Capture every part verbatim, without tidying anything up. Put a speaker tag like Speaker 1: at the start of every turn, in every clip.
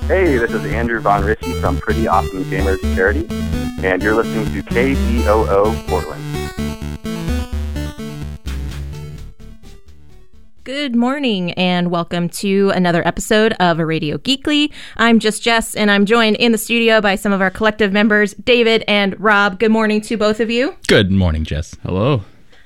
Speaker 1: Hey, this is Andrew Von Ritchie from Pretty Awesome Gamers Charity, and you're listening to K B O O Portland.
Speaker 2: Good morning, and welcome to another episode of A Radio Geekly. I'm just Jess, and I'm joined in the studio by some of our collective members, David and Rob. Good morning to both of you.
Speaker 3: Good morning, Jess.
Speaker 4: Hello.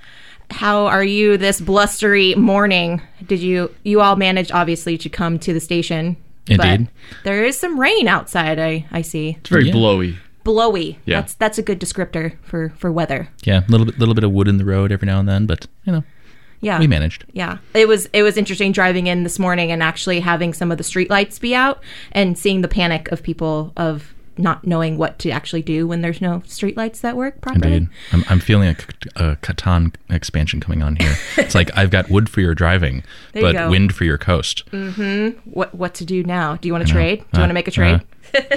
Speaker 2: How are you this blustery morning? Did you, you all manage, obviously, to come to the station?
Speaker 3: Indeed.
Speaker 2: But there is some rain outside, I, I see.
Speaker 4: It's very
Speaker 3: Yeah.
Speaker 4: blowy.
Speaker 2: Blowy.
Speaker 4: Yeah.
Speaker 2: That's that's a good descriptor for, for weather.
Speaker 3: Yeah, a little bit, little bit of wood in the road every now and then, but, you know,
Speaker 2: Yeah.
Speaker 3: we managed.
Speaker 2: Yeah. It was it was interesting driving in this morning and actually having some of the streetlights be out and seeing the panic of people of not knowing what to actually do when there's no streetlights that work properly.
Speaker 3: Indeed. I'm, I'm feeling a, a Catan expansion coming on here. It's like, I've got wood for your driving,
Speaker 2: There you
Speaker 3: but
Speaker 2: go.
Speaker 3: wind for your coast.
Speaker 2: What what to do now? Do you want to
Speaker 3: I know.
Speaker 2: trade? Do you
Speaker 3: Uh,
Speaker 2: want to make a trade?
Speaker 3: uh.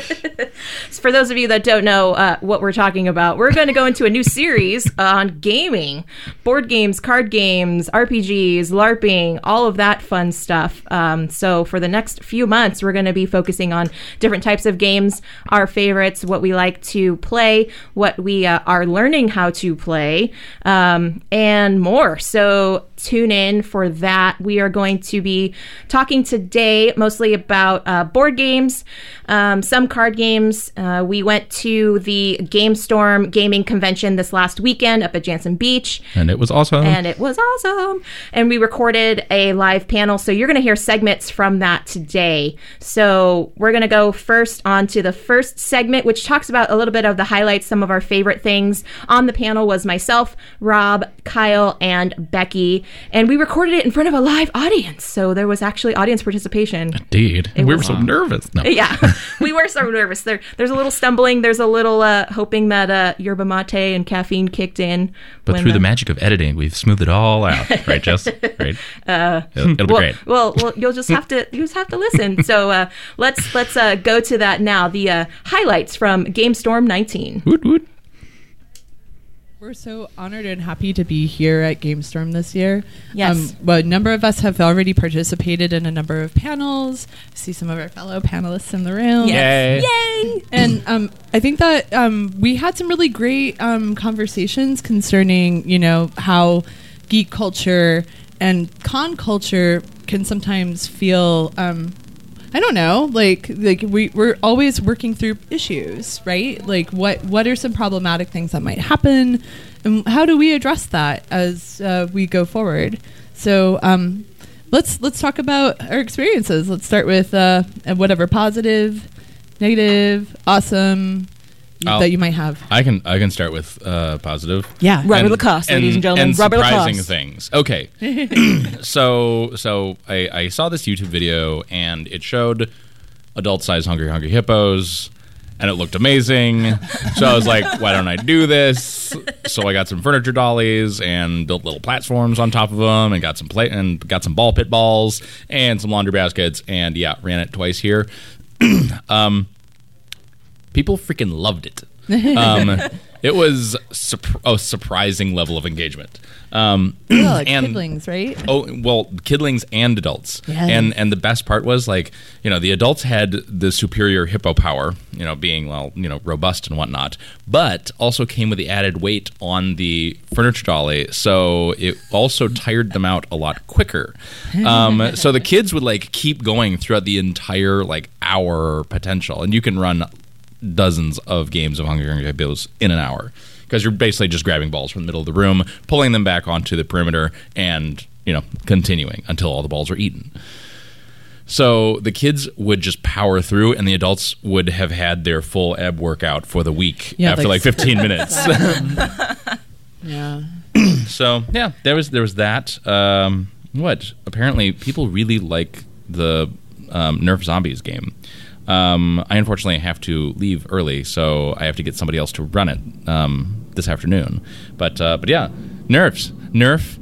Speaker 2: So for those of you that don't know uh, what we're talking about, we're going to go into a new series on gaming, board games, card games, R P Gs, LARPing, all of that fun stuff. Um, so for the next few months, we're going to be focusing on different types of games, our favorites, what we like to play, what we uh, are learning how to play, um, and more. So tune in for that. We are going to be talking today mostly about uh, board games, um, some card games. Uh, we went to the GameStorm gaming convention this last weekend up at Jansen Beach.
Speaker 3: And it was awesome.
Speaker 2: And it was awesome. And we recorded a live panel. So you're going to hear segments from that today. So we're going to go first on to the first segment, which talks about a little bit of the highlights, some of our favorite things. On the panel was myself, Rob, Kyle, and Becky. And we recorded it in front of a live audience. So there was actually audience participation.
Speaker 3: Indeed.
Speaker 2: It
Speaker 3: We
Speaker 2: was-
Speaker 3: were so nervous. No.
Speaker 2: Yeah, we were so nervous. There, there's a little stumbling. There's a little uh, hoping that uh, yerba mate and caffeine kicked in.
Speaker 3: But
Speaker 2: when
Speaker 3: through the magic of editing, we've smoothed it all out. Right, Jess? Right? Uh, it'll, it'll be
Speaker 2: well,
Speaker 3: great.
Speaker 2: Well, well, you'll just have to you just have to listen. So uh, let's let's uh, go to that now. The uh, highlights from GameStorm nineteen.
Speaker 3: Woot, woot.
Speaker 5: We're so honored and happy to be here at GameStorm this year.
Speaker 2: Yes.
Speaker 5: Um, well, a number of us have already participated in a number of panels. I see some of our fellow panelists in the room.
Speaker 2: Yes.
Speaker 3: Yay.
Speaker 2: Yay!
Speaker 5: And um, I think that um, we had some really great um, conversations concerning, you know, how geek culture and con culture can sometimes feel, um, I don't know, like like we, we're always working through issues, right? Like what, what are some problematic things that might happen? And how do we address that as uh, we go forward? So um, let's let's talk about our experiences. Let's start with uh, whatever positive, negative, awesome
Speaker 4: I'll-
Speaker 5: that you might have.
Speaker 4: I can I can start with uh, positive.
Speaker 5: Yeah.
Speaker 2: Robert
Speaker 4: And-
Speaker 2: Lacoste, ladies and gentlemen.
Speaker 4: And
Speaker 2: Robert
Speaker 4: surprising
Speaker 2: Lacoste.
Speaker 4: things. Okay. so so I, I saw this YouTube video and it showed adult-sized Hungry Hungry Hippos and it looked amazing. So I was like, why don't I do this? So I got some furniture dollies and built little platforms on top of them and got some play and got some ball pit balls and some laundry baskets and yeah, ran it twice here. um, people freaking loved it. Um, it was surp- a surprising level of engagement. Um,
Speaker 5: Yeah, like
Speaker 4: and-
Speaker 5: kidlings, right?
Speaker 4: Oh well, kidlings and adults,
Speaker 5: Yeah.
Speaker 4: and and the best part was like you know the adults had the superior hippo power, you know being well you know robust and whatnot, but also came with the added weight on the furniture dolly, so it also tired them out a lot quicker. Um, so the kids would like keep going throughout the entire like hour potential, and you can run dozens of games of Hungry Hungry Hippos in an hour. Because you're basically just grabbing balls from the middle of the room, pulling them back onto the perimeter, and you know, continuing until all the balls are eaten. So the kids would just power through, and the adults would have had their full ab workout for the week
Speaker 5: Yeah,
Speaker 4: after
Speaker 5: like-
Speaker 4: like fifteen minutes.
Speaker 5: Yeah.
Speaker 4: So yeah, there was there was that. Um, what apparently people really like the um, Nerf Zombies game. Um, I unfortunately have to leave early, so I have to get somebody else to run it um, this afternoon. But uh, but yeah, Nerfs, Nerf,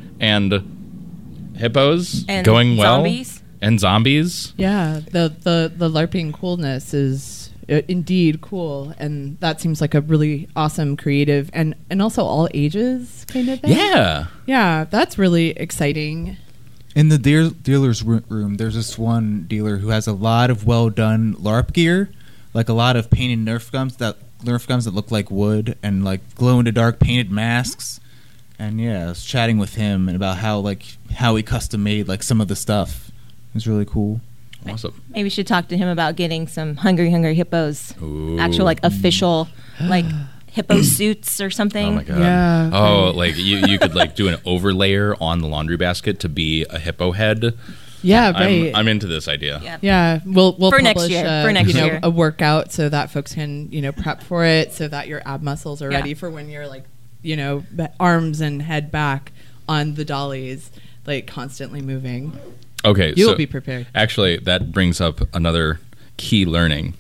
Speaker 4: and hippos
Speaker 2: And
Speaker 4: going well,
Speaker 2: zombies.
Speaker 4: and zombies.
Speaker 5: Yeah, the, the, the LARPing coolness is uh, indeed cool, and that seems like a really awesome, creative, and, and also all ages kind of thing.
Speaker 4: Yeah,
Speaker 5: Yeah, that's really exciting.
Speaker 6: In the deal- dealer's ro- room, there's this one dealer who has a lot of well-done LARP gear, like a lot of painted Nerf guns that Nerf guns that look like wood, and like glow-in-the-dark painted masks. And yeah, I was chatting with him about how like how he custom made like some of the stuff. It was really cool.
Speaker 4: Awesome.
Speaker 2: Maybe we should talk to him about getting some Hungry Hungry Hippos,
Speaker 4: Ooh.
Speaker 2: actual like official like hippo suits or something.
Speaker 4: Oh my god.
Speaker 5: Yeah.
Speaker 4: Oh, like you, you could like do an overlayer on the laundry basket to be a hippo head.
Speaker 5: Yeah,
Speaker 4: I'm,
Speaker 5: right.
Speaker 4: I'm into this idea.
Speaker 2: Yeah.
Speaker 5: Yeah, we'll we'll
Speaker 2: For next
Speaker 5: publish
Speaker 2: year,
Speaker 5: A,
Speaker 2: for next
Speaker 5: you know,
Speaker 2: year.
Speaker 5: a workout so that folks can you know prep for it, so that your ab muscles are
Speaker 2: Yeah.
Speaker 5: ready for when you're like you know b- arms and head back on the dollies, like constantly moving.
Speaker 4: Okay,
Speaker 5: You'll
Speaker 4: so
Speaker 5: be prepared.
Speaker 4: Actually, that brings up another key learning.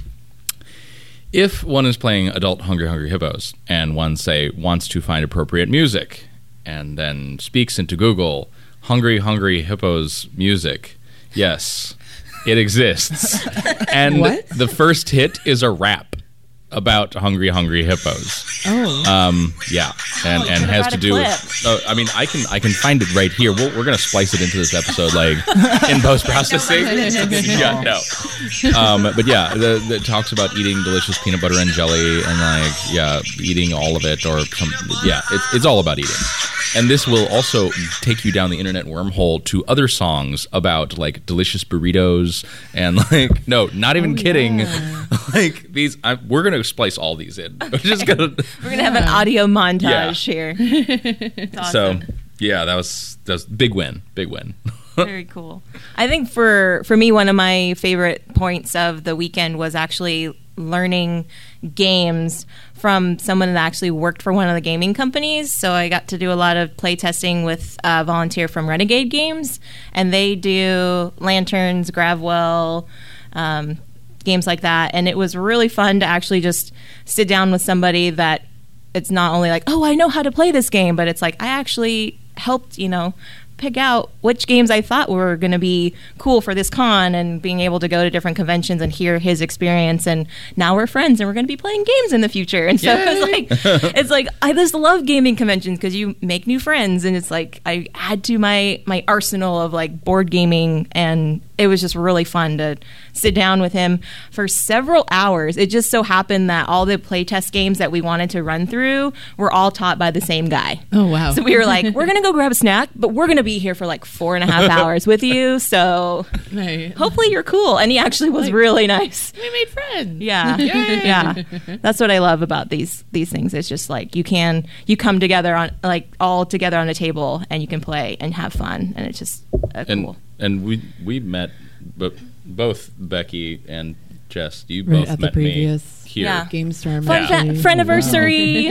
Speaker 4: If one is playing adult Hungry Hungry Hippos and one, say, wants to find appropriate music and then speaks into Google, Hungry Hungry Hippos music, yes, it exists. And
Speaker 5: What?
Speaker 4: the first hit is a rap about Hungry Hungry Hippos.
Speaker 5: Oh,
Speaker 4: Um, yeah, and and
Speaker 2: could've
Speaker 4: has
Speaker 2: had
Speaker 4: to
Speaker 2: a
Speaker 4: do
Speaker 2: clip.
Speaker 4: with. Uh, I mean, I can I can find it right here. We'll, we're gonna splice it into this episode, like in post processing. yeah, no. Um, but yeah, the, the, it talks about eating delicious peanut butter and jelly, and like yeah, eating all of it, or some. Yeah, it's it's all about eating. And this will also take you down the internet wormhole to other songs about like delicious burritos and like no, not even
Speaker 5: Oh,
Speaker 4: kidding.
Speaker 5: yeah.
Speaker 4: Like these, I, we're gonna splice all these in. We're just gonna.
Speaker 2: We're gonna have an audio montage here. It's awesome.
Speaker 4: So yeah, that was that was big win, big win.
Speaker 2: Very cool. I think for for me, one of my favorite points of the weekend was actually learning games from someone that actually worked for one of the gaming companies. So I got to do a lot of play testing with a volunteer from Renegade Games, and they do Lanterns, Gravwell, um, games like that. And it was really fun to actually just sit down with somebody that it's not only like, oh, I know how to play this game, but it's like I actually helped, you know, pick out which games I thought were going to be cool for this con, and being able to go to different conventions and hear his experience. And now we're friends and we're going to be playing games in the future. And so it's like, it's like, I just love gaming conventions because you make new friends, and it's like, I add to my, my arsenal of like board gaming, and it was just really fun to sit down with him for several hours. It just so happened that all the playtest games that we wanted to run through were all taught by the same guy.
Speaker 5: oh wow.
Speaker 2: So we were like, we're going to go grab a snack, but we're going to be here for like four and a half hours with you. So
Speaker 5: Right.
Speaker 2: hopefully you're cool. And he actually was
Speaker 5: Like-
Speaker 2: really nice.
Speaker 5: we made friends.
Speaker 2: Yeah. Yeah. That's what I love about these these things. It's just like you can you come together on like all together on a table, and you can play and have fun, and it's just uh,
Speaker 4: And
Speaker 2: cool.
Speaker 4: and we we met, but both Becky and Jess, you
Speaker 5: Right,
Speaker 4: both
Speaker 5: at the
Speaker 4: met me
Speaker 5: previous
Speaker 4: here.
Speaker 2: Yeah.
Speaker 5: Game Storm.
Speaker 2: Fun
Speaker 5: actually.
Speaker 2: fa- friendiversary.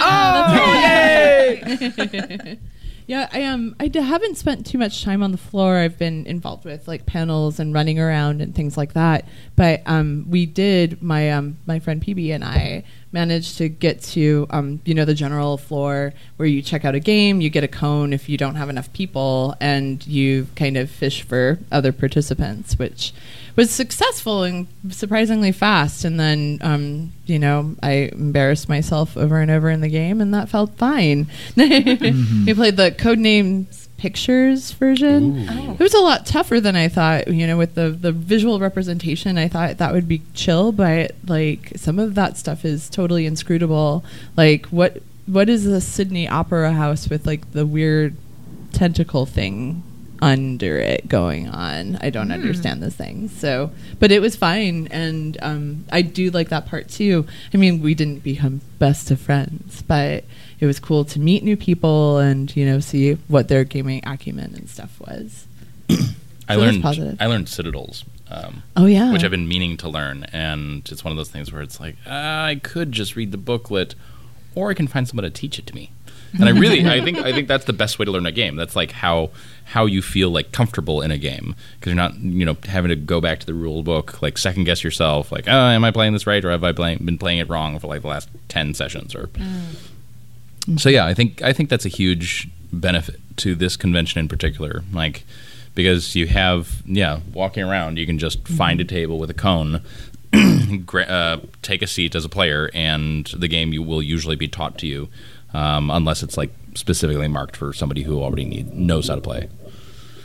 Speaker 5: Yeah, I um I d- haven't spent too much time on the floor. I've been involved with like panels and running around and things like that. But um we did my um my friend P B and I managed to get to um you know the general floor where you check out a game, you get a cone if you don't have enough people, and you kind of fish for other participants, which was successful and surprisingly fast. And then um you know I embarrassed myself over and over in the game, and that felt fine. We played the Codenames Pictures version.
Speaker 2: Oh.
Speaker 5: It was a lot tougher than I thought. You know, with the the visual representation, I thought that would be chill, but like some of that stuff is totally inscrutable. Like what what is the Sydney Opera House with like the weird tentacle thing under it going on? I don't understand those things. So, but it was fine, and um, I do like that part too. I mean, we didn't become best of friends, but it was cool to meet new people and you know see what their gaming acumen and stuff was.
Speaker 4: I
Speaker 5: So that's
Speaker 4: learned
Speaker 5: positive.
Speaker 4: I learned Citadels, um,
Speaker 5: Oh yeah,
Speaker 4: which I've been meaning to learn, and it's one of those things where it's like uh, I could just read the booklet, or I can find someone to teach it to me. And I really, I think, I think that's the best way to learn a game. That's like how how you feel like comfortable in a game, because you're not, you know, having to go back to the rule book, like second guess yourself, like, oh, am I playing this right, or have I play, been playing it wrong for like the last ten sessions, or. So yeah, I think I think that's a huge benefit to this convention in particular, like because you have yeah walking around, you can just find a table with a cone, gra- uh, take a seat as a player, and the game you will usually be taught to you, um, unless it's like specifically marked for somebody who already need, knows how to play.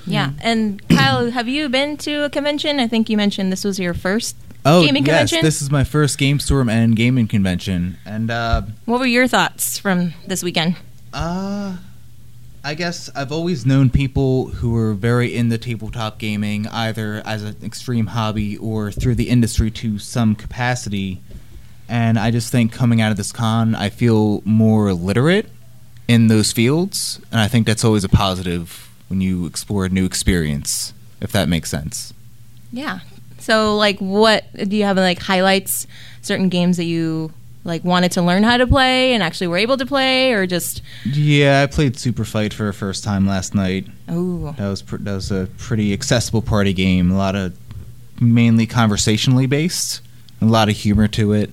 Speaker 2: Yeah. And Kyle, have you been to a convention? I think you mentioned this was your first
Speaker 6: Oh,
Speaker 2: gaming
Speaker 6: yes,
Speaker 2: convention.
Speaker 6: this is my first GameStorm and gaming convention. And, uh...
Speaker 2: What were your thoughts from this weekend?
Speaker 6: Uh... I guess I've always known people who were very into tabletop gaming, either as an extreme hobby or through the industry to some capacity. And I just think coming out of this con, I feel more literate in those fields. And I think that's always a positive when you explore a new experience, if that makes sense.
Speaker 2: Yeah. So, like, what do you have, like, highlights, certain games that you, like, wanted to learn how to play and actually were able to play, or just...
Speaker 6: Yeah, I played Super Fight for the first time last night.
Speaker 2: Oh.
Speaker 6: That was pr- that was a pretty accessible party game. A lot of mainly conversationally based, a lot of humor to it,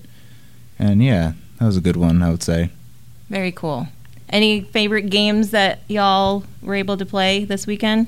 Speaker 6: and yeah, that was a good one, I would say.
Speaker 2: Very cool. Any favorite games that y'all were able to play this weekend,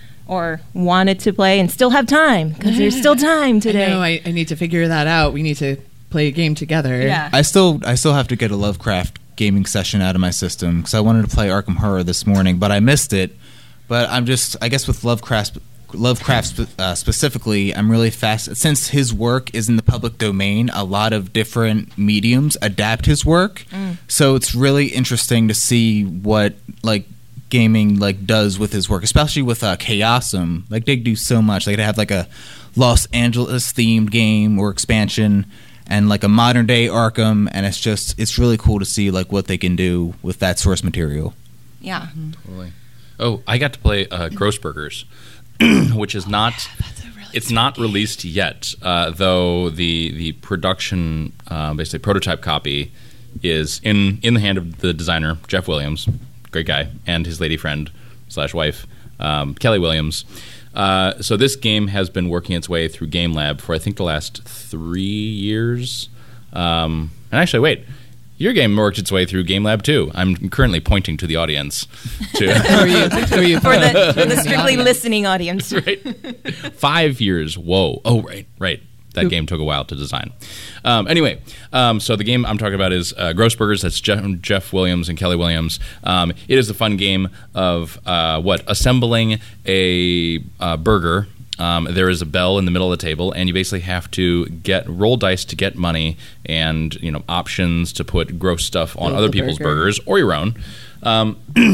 Speaker 2: or wanted to play and still have time because there's still time today?
Speaker 5: I know. I, I need to figure that out. We need to play a game together.
Speaker 2: Yeah.
Speaker 6: I still I still have to get a Lovecraft gaming session out of my system because I wanted to play Arkham Horror this morning, but I missed it. But I'm just I guess with Lovecraft Lovecraft uh, specifically, I'm really fast since his work is in the public domain. A lot of different mediums adapt his work, mm. so it's really interesting to see what like gaming like does with his work, especially with uh, Chaosium. Like they do so much. Like they have like a Los Angeles themed game or expansion, and like a modern day Arkham, and it's just it's really cool to see like what they can do with that source material.
Speaker 2: Yeah,
Speaker 5: Mm-hmm.
Speaker 4: Totally. Oh, I got to play uh, Grossburgers, which is not.
Speaker 5: Really
Speaker 4: it's not released yet, uh, though the the production, uh, basically prototype copy, is in in the hand of the designer Jeff Williams, great guy, and his lady friend slash wife um, Kelly Williams. Uh, so this game has been working its way through Game Lab for I think the last three years. Um, and actually, wait, your game worked its way through Game Lab too. I'm currently pointing to the audience. To
Speaker 5: Who are you? Who are you?
Speaker 2: for the, for the strictly listening audience.
Speaker 4: right, five years. Whoa. Oh, right, right. That game took a while to design. Um, anyway, um, so the game I'm talking about is uh, Grossburgers. That's Jeff, Jeff Williams and Kelly Williams. Um, it is a fun game of uh, what assembling a uh, burger. Um, there is a bell in the middle of the table, and you basically have to get roll dice to get money and you know options to put gross stuff on
Speaker 5: Build
Speaker 4: other
Speaker 5: the
Speaker 4: people's
Speaker 5: burger.
Speaker 4: burgers or your own. Um,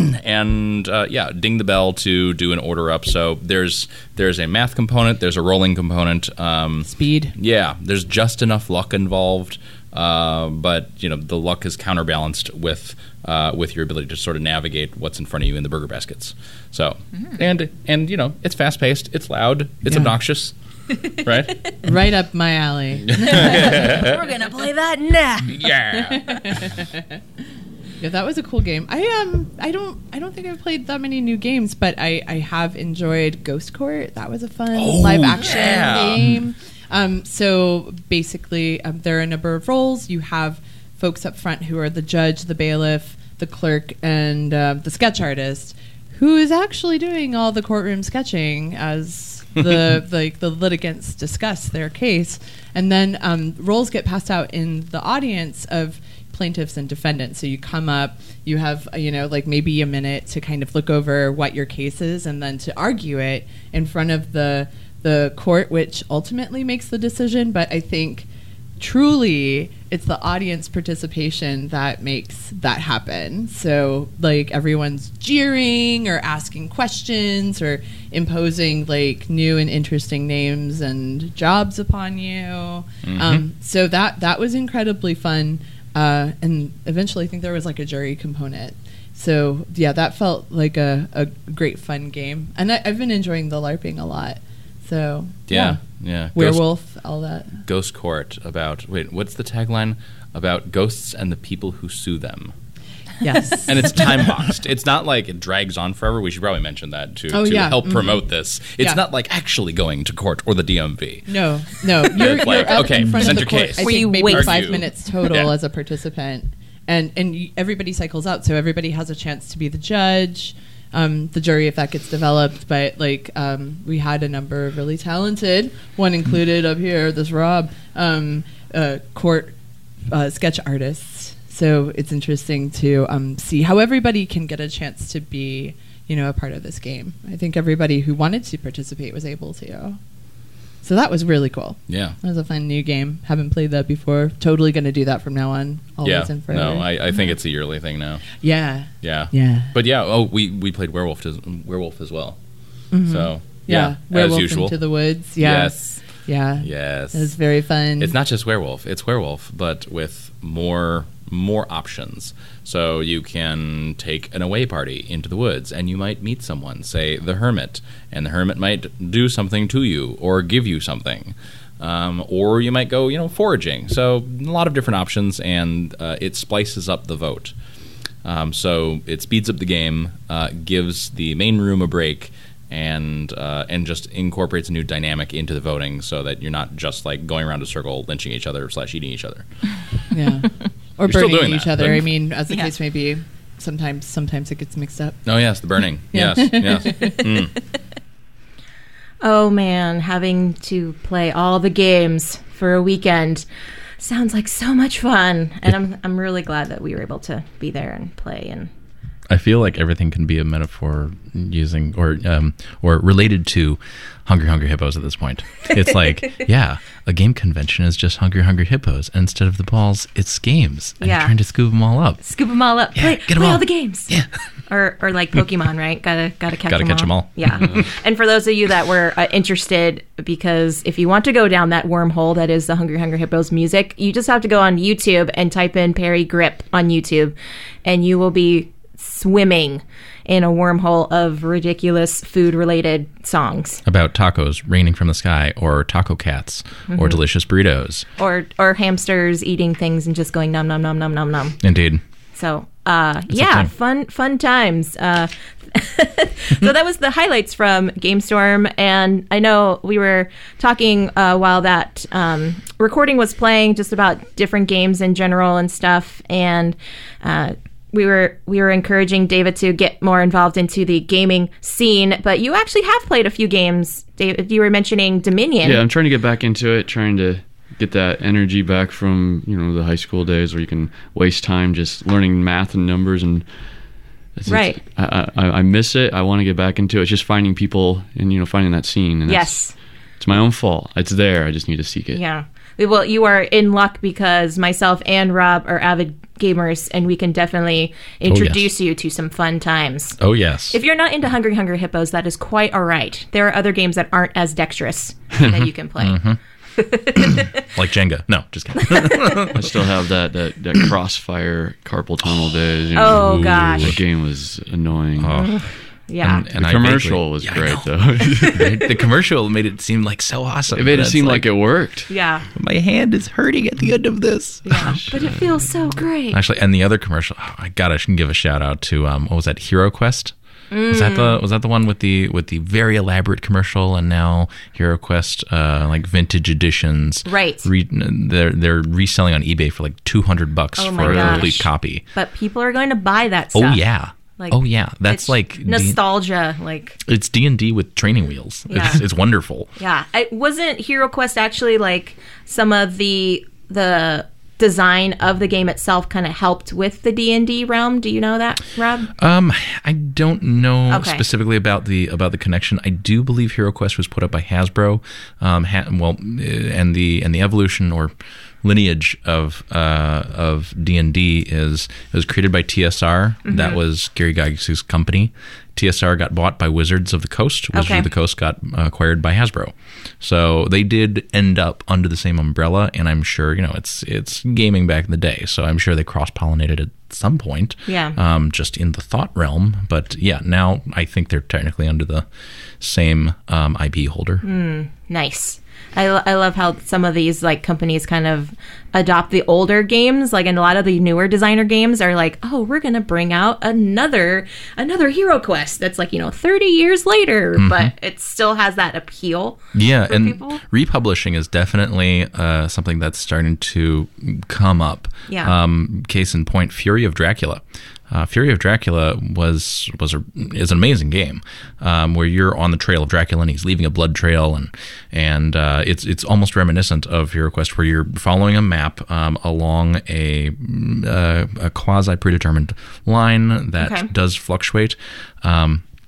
Speaker 4: and uh, yeah, ding the bell to do an order up. So there's there's a math component, there's a rolling component. Um,
Speaker 5: Speed.
Speaker 4: Yeah, there's just enough luck involved, uh, but you know the luck is counterbalanced with uh, with your ability to sort of navigate what's in front of you in the burger baskets. So
Speaker 2: Mm-hmm.
Speaker 4: and and you know it's fast paced, it's loud, it's
Speaker 5: Yeah.
Speaker 4: obnoxious, right?
Speaker 5: Right up my alley.
Speaker 2: We're gonna play that now.
Speaker 4: Yeah.
Speaker 5: Yeah, that was a cool game. I um, I don't, I don't think I've played that many new games, but I, I have enjoyed Ghost Court. That was a fun
Speaker 4: Oh,
Speaker 5: live action
Speaker 4: yeah.
Speaker 5: game. Um, so basically, um, there are a number of roles. You have folks up front who are the judge, the bailiff, the clerk, and uh, the sketch artist, who is actually doing all the courtroom sketching as the like the litigants discuss their case, and then um, roles get passed out in the audience of plaintiffs and defendants. So you come up, you have uh, you know like maybe a minute to kind of look over what your case is, and then to argue it in front of the the court, which ultimately makes the decision. But I think truly it's the audience participation that makes that happen. So like everyone's jeering or asking questions or imposing like new and interesting names and jobs upon you.
Speaker 4: Mm-hmm.
Speaker 5: Um, so that that was incredibly fun. Uh, and eventually I think there was like a jury component. So yeah, that felt like a, a great fun game. And I, I've been enjoying the LARPing a lot. So
Speaker 4: Yeah, yeah.
Speaker 5: Werewolf, all that.
Speaker 4: Ghost, Ghost Court about wait, what's the tagline? About ghosts and the people who sue them.
Speaker 5: Yes.
Speaker 4: And it's time boxed. It's not like it drags on forever. We should probably mention that to,
Speaker 5: Oh,
Speaker 4: to
Speaker 5: yeah.
Speaker 4: help
Speaker 5: Mhm.
Speaker 4: promote this. It's
Speaker 5: Yeah.
Speaker 4: not like actually going to court or the D M V.
Speaker 5: No, no. You're,
Speaker 4: It's like,
Speaker 5: you're up
Speaker 4: okay,
Speaker 5: in front of
Speaker 4: present
Speaker 5: the
Speaker 4: your
Speaker 5: court.
Speaker 4: case.
Speaker 5: I
Speaker 2: Where
Speaker 5: think
Speaker 2: you
Speaker 5: maybe
Speaker 2: wait.
Speaker 5: five
Speaker 4: Argue.
Speaker 5: minutes total
Speaker 4: Yeah.
Speaker 5: as a participant, and and you, everybody cycles out, so everybody has a chance to be the judge, um, the jury if that gets developed. But like um, we had a number of really talented, one included up here, this Rob, um, uh, court uh, sketch artists. So it's interesting to um, see how everybody can get a chance to be, you know, a part of this game. I think everybody who wanted to participate was able to. So that was really cool.
Speaker 4: Yeah.
Speaker 5: That was a fun new game. Haven't played that before. Totally going to do that from now on. Always
Speaker 4: Yeah.
Speaker 5: and forever.
Speaker 4: No, I, I think it's a yearly thing now.
Speaker 5: Yeah.
Speaker 4: Yeah.
Speaker 5: Yeah.
Speaker 4: But yeah, oh, we, we played Werewolf as, Werewolf as well.
Speaker 5: Mhm.
Speaker 4: So,
Speaker 5: Yeah.
Speaker 4: yeah,
Speaker 5: Werewolf
Speaker 4: as usual.
Speaker 5: into the Woods. Yes. Yeah.
Speaker 4: Yes.
Speaker 5: It was very fun.
Speaker 4: It's not just Werewolf. It's Werewolf, but with more more options. So you can take an away party into the woods, and you might meet someone, say the Hermit, and the Hermit might do something to you or give you something. Um, or you might go, you know, foraging. So a lot of different options, and uh, it splices up the vote. Um, so it speeds up the game, uh, gives the main room a break, and uh, and just incorporates a new dynamic into the voting, so that you're not just like going around a circle, lynching each other slash eating each other.
Speaker 5: Yeah. Or
Speaker 4: You're still
Speaker 5: burning
Speaker 4: doing
Speaker 5: each
Speaker 4: that,
Speaker 5: other.
Speaker 4: but-
Speaker 5: I mean, as the
Speaker 2: Yeah.
Speaker 5: case may be, sometimes sometimes it gets mixed up.
Speaker 4: Oh yes, the burning.
Speaker 5: Yeah.
Speaker 4: Yes, yes. Mm.
Speaker 2: Oh man, having to play all the games for a weekend sounds like so much fun, and I'm I'm really glad that we were able to be there and play. And
Speaker 3: I feel like everything can be a metaphor using or um, or related to Hungry Hungry Hippos at this point. It's like, yeah, a game convention is just Hungry Hungry Hippos. And instead of the balls, it's games. And
Speaker 2: Yeah.
Speaker 3: you're trying to scoop them all up.
Speaker 2: scoop them all up,
Speaker 3: Yeah,
Speaker 2: play,
Speaker 3: get 'em
Speaker 2: play all.
Speaker 3: all.
Speaker 2: the games.
Speaker 3: Yeah.
Speaker 2: Or, or like Pokemon, right? Gotta gotta catch
Speaker 3: Gotta
Speaker 2: them
Speaker 3: catch
Speaker 2: all.
Speaker 3: 'em all.
Speaker 2: Yeah. And for those of you that were uh, interested, because if you want to go down that wormhole that is the Hungry Hungry Hippos music, you just have to go on YouTube and type in Perry Grip on YouTube, and you will be swimming in a wormhole of ridiculous food-related songs,
Speaker 3: About tacos raining from the sky, or taco cats,
Speaker 2: Mm-hmm.
Speaker 3: or delicious burritos.
Speaker 2: or or hamsters eating things and just going nom nom nom nom nom nom.
Speaker 3: Indeed.
Speaker 2: So, uh,
Speaker 3: a
Speaker 2: yeah,
Speaker 3: thing.
Speaker 2: fun, fun times. Uh, so that was the highlights from GameStorm, and I know we were talking uh, while that um, recording was playing, just about different games in general and stuff, and uh, we were we were encouraging David to get more involved into the gaming scene. But you actually have played a few games, David. You were mentioning Dominion.
Speaker 7: Yeah, I'm trying to get back into it, trying to get that energy back from, you know, the high school days where you can waste time just learning math and numbers, and it's,
Speaker 2: Right.
Speaker 7: it's- I, I, I miss it. I want to get back into it. It's just finding people and, you know, finding that scene. And
Speaker 2: Yes.
Speaker 7: that's, it's my own fault. It's there. I just need to seek it.
Speaker 2: Yeah. Well, you are in luck because myself and Rob are avid gamers, and we can definitely introduce you to some fun times.
Speaker 3: Oh, yes.
Speaker 2: If you're not into Hungry Hungry Hippos, that is quite all right. There are other games that aren't as dexterous that you can play.
Speaker 3: Mm-hmm. Like Jenga. No, just kidding.
Speaker 7: I still have that, that, that Crossfire carpal tunnel days. You know.
Speaker 2: Oh, gosh.
Speaker 7: That game was annoying.
Speaker 3: Oh.
Speaker 2: Yeah.
Speaker 3: And- and
Speaker 7: the
Speaker 3: I
Speaker 7: commercial
Speaker 3: vaguely-
Speaker 7: was
Speaker 3: Yeah, I
Speaker 7: great,
Speaker 3: know.
Speaker 7: though.
Speaker 3: Right? The commercial made it seem like so awesome.
Speaker 7: It made
Speaker 3: but
Speaker 7: it
Speaker 3: it's
Speaker 7: seem like, it worked.
Speaker 2: yeah.
Speaker 3: My hand is hurting at the end of this.
Speaker 2: Yeah. But it feels so great.
Speaker 3: Actually, and the other commercial, oh, I gotta give a shout out to um, what was that? Hero Quest. Was that the was that the one with the with the very elaborate commercial, and now Hero Quest uh, like vintage editions?
Speaker 2: Right.
Speaker 3: Re, they're they're reselling on eBay for like two hundred bucks
Speaker 2: Oh my
Speaker 3: for a
Speaker 2: gosh.
Speaker 3: complete copy.
Speaker 2: But people are going to buy that stuff.
Speaker 3: Oh yeah.
Speaker 2: Like,
Speaker 3: oh yeah. That's
Speaker 2: it's
Speaker 3: like D-
Speaker 2: nostalgia. Like,
Speaker 3: it's D and D with training wheels.
Speaker 2: Yeah.
Speaker 3: It's it's wonderful.
Speaker 2: yeah. It wasn't Hero Quest actually like some of the the design of the game itself kind of helped with the D and D realm? Do you know that, Rob?
Speaker 3: Um, I don't know
Speaker 2: Okay.
Speaker 3: specifically about the about the connection. I do believe Hero Quest was put up by Hasbro. Um, ha- well, uh, and the and the evolution or lineage of uh, of D and D is it was created by T S R.
Speaker 2: Mm-hmm.
Speaker 3: That was Gary Gygax's company. T S R got bought by Wizards of the Coast. Wizards
Speaker 2: Okay.
Speaker 3: of the Coast got uh, acquired by Hasbro. So they did end up under the same umbrella, and I'm sure, you know, it's it's gaming back in the day, so I'm sure they cross-pollinated at some point.
Speaker 2: Yeah.
Speaker 3: Um, just in the thought realm. But yeah, now I think they're technically under the same um, I P holder.
Speaker 2: Nice. I, lo- I love how some of these like companies kind of adopt the older games, like, and a lot of the newer designer games are like, oh, we're gonna bring out another another Hero Quest that's like, you know, thirty years later,
Speaker 3: Mm-hmm.
Speaker 2: but it still has that appeal.
Speaker 3: Yeah,
Speaker 2: for
Speaker 3: and
Speaker 2: people.
Speaker 3: republishing is definitely uh, something that's starting to come up.
Speaker 2: Yeah.
Speaker 3: Um, case in point, Fury of Dracula. Uh, Fury of Dracula was was a, is an amazing game um, where you're on the trail of Dracula and he's leaving a blood trail, and and uh, it's it's almost reminiscent of Hero Quest, where you're following a map um, along a uh, a quasi predetermined line that
Speaker 2: Okay.
Speaker 3: does fluctuate. Um,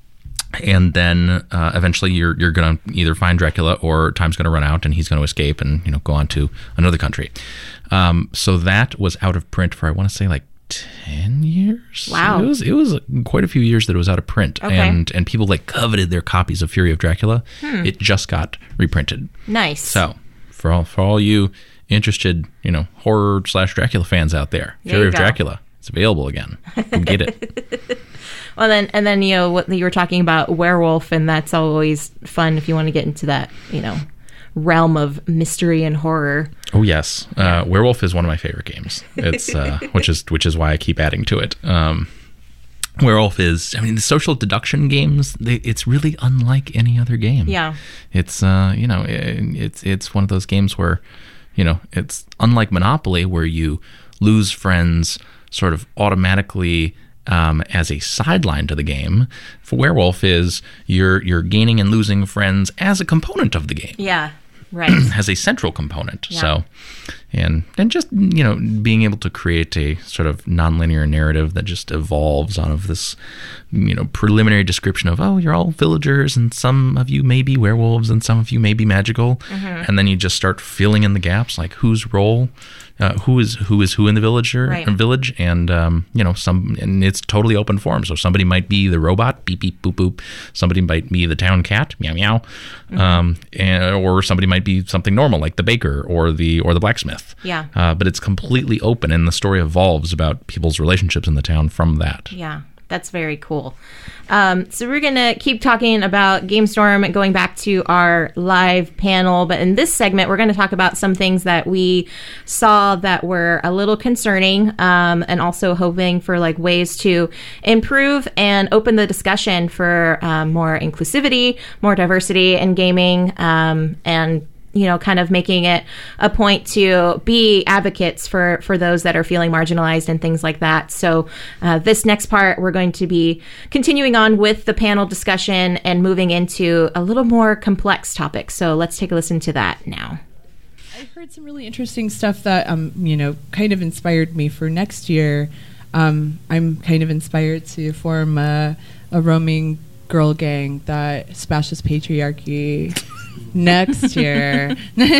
Speaker 3: and then uh, eventually you're you're going to either find Dracula or time's going to run out and he's going to escape and you know go on to another country. Um, so that was out of print for I want to say like ten years.
Speaker 2: Wow.
Speaker 3: It was it was quite a few years that it was out of print,
Speaker 2: Okay.
Speaker 3: and and people like coveted their copies of Fury of Dracula.
Speaker 2: Hmm.
Speaker 3: It just got reprinted.
Speaker 2: Nice.
Speaker 3: So for all for all you interested, you know, horror slash Dracula fans out there,
Speaker 2: There
Speaker 3: Fury
Speaker 2: you
Speaker 3: of
Speaker 2: go.
Speaker 3: Dracula, it's available again. Go get it.
Speaker 2: Well, then, and then, you know, what you were talking about werewolf, and that's always fun if you want to get into that, you know, realm of mystery and horror.
Speaker 3: Oh yes, uh, Werewolf is one of my favorite games. It's uh, which is which is why I keep adding to it. Um, Werewolf is, I mean, the social deduction games. They, it's really unlike any other game.
Speaker 2: Yeah.
Speaker 3: It's uh, you know, it, it's it's one of those games where, you know, it's unlike Monopoly where you lose friends sort of automatically. Um, as a sideline to the game. For Werewolf is you're you're gaining and losing friends as a component of the game.
Speaker 2: Yeah. Right.
Speaker 3: As a central component.
Speaker 2: Yeah.
Speaker 3: So, and and just you know being able to create a sort of nonlinear narrative that just evolves out of this you know preliminary description of, oh, you're all villagers and some of you may be werewolves and some of you may be magical,
Speaker 2: Mm-hmm.
Speaker 3: and then you just start filling in the gaps, like whose role. Uh, who is who is who in the villager
Speaker 2: Right.
Speaker 3: village, and um, you know some, and it's totally open form. So somebody might be the robot, beep beep boop boop. Somebody might be the town cat, meow meow,
Speaker 2: Mm-hmm.
Speaker 3: um, and, or somebody might be something normal like the baker or the or the blacksmith.
Speaker 2: Yeah.
Speaker 3: Uh, but it's completely open, and the story evolves about people's relationships in the town from that.
Speaker 2: Yeah, that's very cool. Um, so we're going to keep talking about GameStorm and going back to our live panel. But in this segment, we're going to talk about some things that we saw that were a little concerning, um, and also hoping for like ways to improve and open the discussion for um, more inclusivity, more diversity in gaming, um, and you know, kind of making it a point to be advocates for, for those that are feeling marginalized and things like that. So uh, this next part, we're going to be continuing on with the panel discussion and moving into a little more complex topics. So let's take a listen to that now.
Speaker 5: I heard some really interesting stuff that, um, you know, kind of inspired me for next year. Um, I'm kind of inspired to form a, a roaming girl gang that smashes patriarchy next year.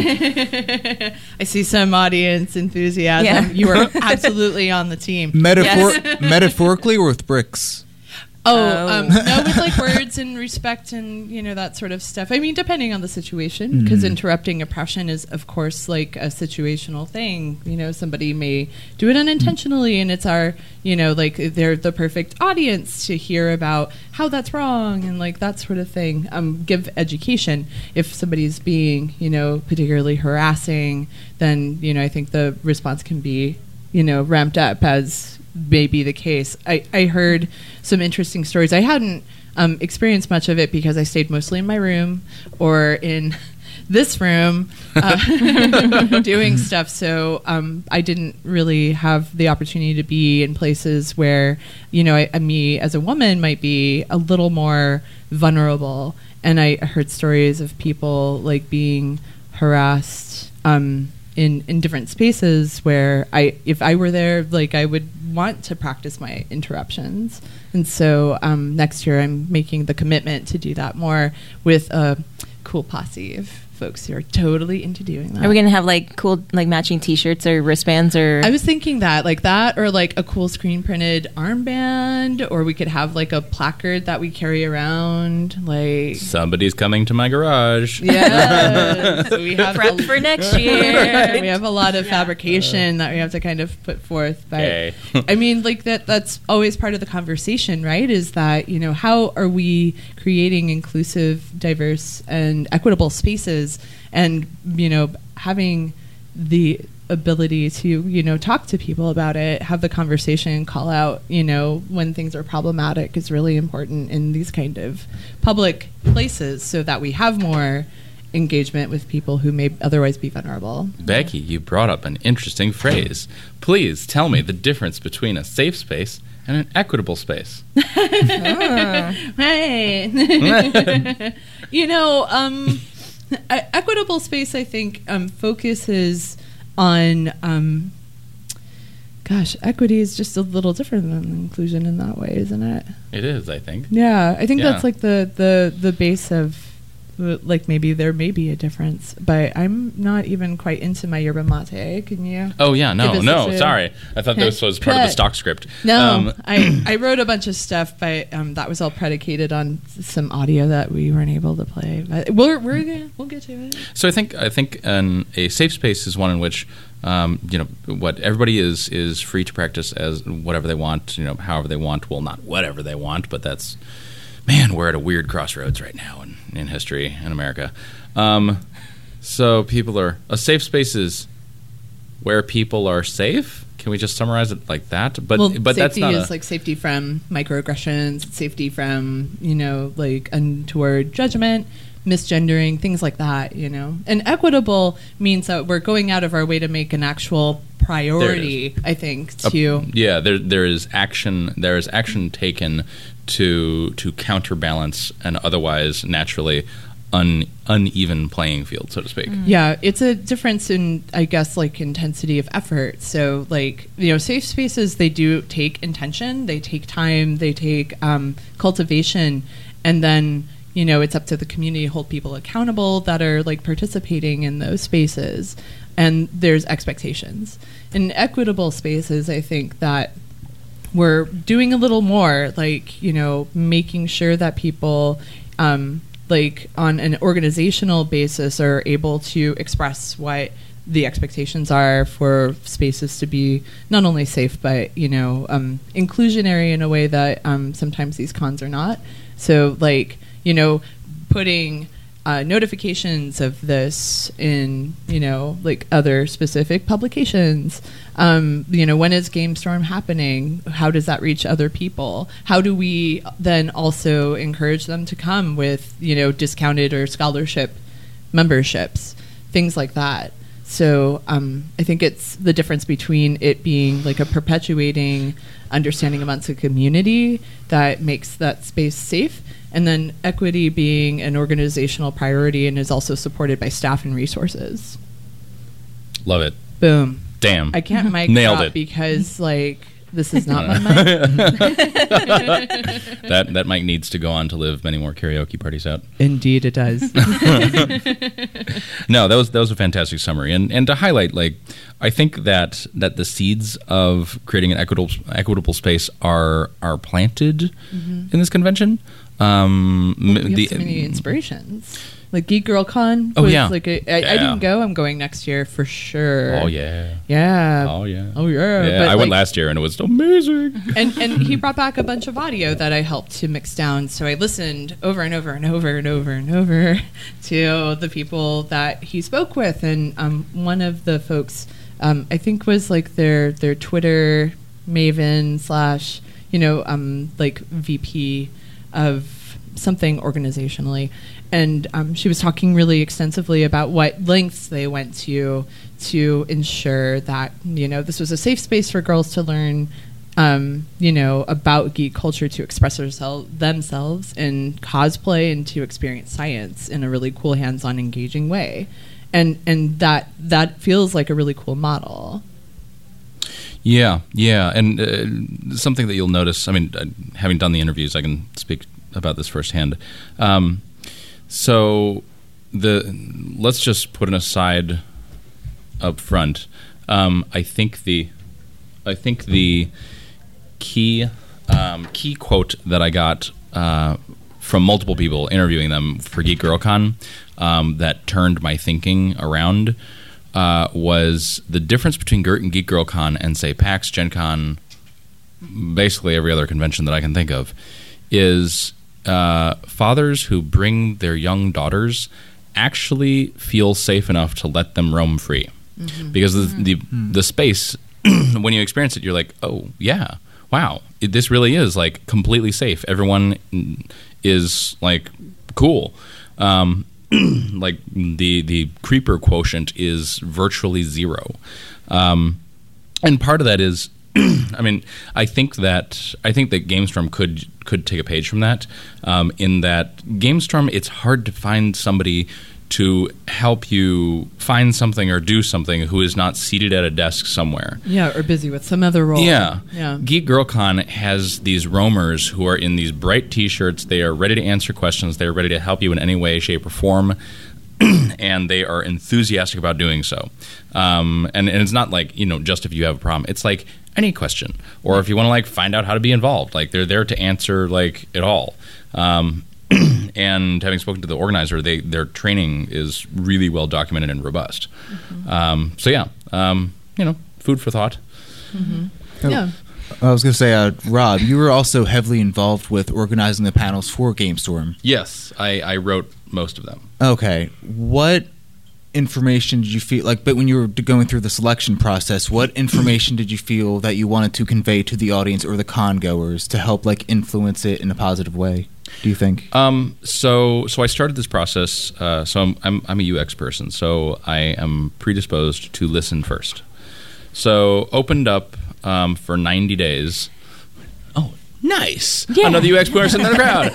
Speaker 5: I see some audience enthusiasm.
Speaker 2: Yeah.
Speaker 5: You are absolutely on the team.
Speaker 6: Metaphor-
Speaker 2: Yes.
Speaker 6: Metaphorically or with bricks?
Speaker 5: Oh,
Speaker 2: Oh.
Speaker 5: Um, no, with like words and respect and, you know, that sort of stuff. I mean, depending on the situation, because interrupting oppression is, of course, like a situational thing. You know, somebody may do it unintentionally, and it's our, you know, like they're the perfect audience to hear about how that's wrong and like that sort of thing. Um, give education. If somebody's being, you know, particularly harassing, then, you know, I think the response can be, you know, ramped up as may be the case. I, I heard some interesting stories. I hadn't um, experienced much of it because I stayed mostly in my room or in this room uh, doing stuff. So um, I didn't really have the opportunity to be in places where, you know, I, me as a woman might be a little more vulnerable. And I heard stories of people like being harassed um, in, in different spaces where I, if I were there, like I would want to practice my interruptions. And so um, next year I'm making the commitment to do that more with a cool posse of folks who are totally into doing that.
Speaker 2: Are we going to have like cool, like matching t-shirts or wristbands or?
Speaker 5: I was thinking that, like that, or like a cool screen printed armband, or we could have like a placard that we carry around. Like,
Speaker 4: Somebody's coming to my garage.
Speaker 5: yes, we have
Speaker 2: Prep
Speaker 5: a-
Speaker 2: for next year.
Speaker 5: we have a lot of fabrication that we have to kind of put forth. But
Speaker 4: Okay.
Speaker 5: I mean, like that that's always part of the conversation, right? Is that, you know, how are we creating inclusive, diverse, and equitable spaces, and, you know, having the ability to, you know, talk to people about it, have the conversation, call out, you know, when things are problematic is really important in these kind of public places, so that we have more engagement with people who may otherwise be vulnerable.
Speaker 4: Becky, you brought up an interesting phrase. Please tell me the difference between a safe space and an equitable space.
Speaker 5: Hey, you know, um, e- equitable space, I think, um, focuses on um, gosh, equity is just a little different than inclusion in that way, isn't it?
Speaker 4: It is, I think.
Speaker 5: Yeah, I think
Speaker 4: Yeah.
Speaker 5: that's like the, the, the base of, uh, like maybe there may be a difference, but I'm not even quite into my yerba mate. Can you?
Speaker 4: Oh, yeah, no,
Speaker 5: Give us
Speaker 4: no,
Speaker 5: a-
Speaker 4: sorry. I thought this was part of the
Speaker 5: Cut.
Speaker 4: stock script.
Speaker 5: No,
Speaker 4: Um,
Speaker 5: I, I wrote a bunch of stuff, but um, that was all predicated on s- some audio that we weren't able to play. But we're we're gonna, we'll get to it.
Speaker 4: So I think I think an, a safe space is one in which um, you know what everybody is is free to practice as whatever they want, you know, however they want. Well, not whatever they want, but that's man, we're at a weird crossroads right now in, in history in America. Um, so people are a safe space is where people are safe. Can we just summarize it like that? But
Speaker 5: well,
Speaker 4: but that's
Speaker 5: safety
Speaker 4: not
Speaker 5: is
Speaker 4: a,
Speaker 5: like safety from microaggressions, safety from you know like untoward judgment, misgendering, things like that. You know, and equitable means that we're going out of our way to make an actual priority. I think
Speaker 4: a-
Speaker 5: to
Speaker 4: yeah. There there is action. There is action taken to to counterbalance an otherwise naturally un, uneven playing field, so to speak.
Speaker 5: Yeah, it's a difference in, I guess, like intensity of effort. So, like, you know, safe spaces, they do take intention, they take time, they take um, cultivation, and then, you know, it's up to the community to hold people accountable that are, like, participating in those spaces. And there's expectations. In equitable spaces, I think that we're doing a little more, like, you know, making sure that people, um, like, on an organizational basis are able to express what the expectations are for spaces to be not only safe, but, you know, um, inclusionary in a way that um, sometimes these cons are not. So, like, you know, putting uh, notifications of this in, you know, like other specific publications. Um, you know, when is GameStorm happening? How does that reach other people? How do we then also encourage them to come with, you know, discounted or scholarship memberships, things like that? So um, I think it's the difference between it being like a perpetuating understanding amongst a community that makes that space safe, and then equity being an organizational priority and is also supported by staff and resources.
Speaker 4: Love it.
Speaker 5: Boom.
Speaker 4: Damn.
Speaker 5: I can't mic
Speaker 4: Nailed
Speaker 5: drop
Speaker 4: it.
Speaker 5: because, like, this is not my mic.
Speaker 4: that that mic needs to go on to live many more karaoke parties out.
Speaker 5: Indeed, it does.
Speaker 4: No, that was that was a fantastic summary, and and to highlight, like, I think that that the seeds of creating an equitable equitable space are are planted in this convention. Um,
Speaker 5: We
Speaker 4: m-
Speaker 5: have
Speaker 4: the-
Speaker 5: so many inspirations. Like Geek Girl Con.
Speaker 4: Oh,
Speaker 5: was
Speaker 4: yeah.
Speaker 5: Like a, I, I
Speaker 4: Yeah.
Speaker 5: didn't go. I'm going next year for sure.
Speaker 4: Oh yeah.
Speaker 5: Yeah.
Speaker 4: Oh yeah.
Speaker 5: Oh yeah.
Speaker 4: Yeah,
Speaker 5: But,
Speaker 4: I went
Speaker 5: like,
Speaker 4: last year and it was amazing.
Speaker 5: and and he brought back a bunch of audio that I helped to mix down. So I listened over and over and over and over and over to the people that he spoke with, and um, one of the folks um, I think was like their their Twitter maven slash you know um, like V P of something organizationally. And um, she was talking really extensively about what lengths they went to to ensure that, you know, this was a safe space for girls to learn, um, you know, about geek culture, to express themselves themselves in cosplay, and to experience science in a really cool, hands-on, engaging way. And and that that feels like a really cool model.
Speaker 4: Yeah, yeah, and uh, something that you'll notice. I mean, uh, having done the interviews, I can speak about this firsthand. Um, so, the let's just put an aside up front. Um, I think the, I think the key um, key quote that I got uh, from multiple people interviewing them for Geek Girl Con um, that turned my thinking around. Uh, was the difference between G- Geek Girl Con and, say, PAX, Gen Con, basically every other convention that I can think of, is uh, fathers who bring their young daughters actually feel safe enough to let them roam free. Mm-hmm. Because the, the, the space, when you experience it, you're like, oh, yeah, wow, it, this really is, like, completely safe. Everyone is, like, cool. Um like the the creeper quotient is virtually zero, um, and part of that is, I mean, I think that I think that GameStorm could could take a page from that. Um, in that GameStorm, it's hard to find somebody to help you find something or do something who is not seated at a desk somewhere.
Speaker 5: Yeah, or busy with some other role.
Speaker 4: Yeah.
Speaker 5: Yeah.
Speaker 4: Geek Girl Con has these roamers who are in these bright T-shirts. They are ready to answer questions. They are ready to help you in any way, shape, or form. And they are enthusiastic about doing so. Um, and, and it's not like, you know, just if you have a problem. It's like any question. Or if you want to, like, find out how to be involved. Like, they're there to answer, like, it all. Um, and having spoken to the organizer, they their training is really well documented and robust. Mm-hmm. Um, so, yeah, um, you know, food for thought.
Speaker 5: Mm-hmm.
Speaker 6: Oh,
Speaker 5: Yeah.
Speaker 6: I was going to say, uh, Rob, you were also heavily involved with organizing the panels for GameStorm.
Speaker 4: Yes, I, I wrote most of them.
Speaker 6: Okay. What information did you feel like, but when you were going through the selection process, what information did you feel that you wanted to convey to the audience or the con goers to help like influence it in a positive way, do you think?
Speaker 4: Um, so, so I started this process. Uh, so I'm, I'm I'm a U X person, so I am predisposed to listen first. So opened up um, for ninety days. Oh, nice!
Speaker 2: Yeah.
Speaker 4: Another U X person in the crowd.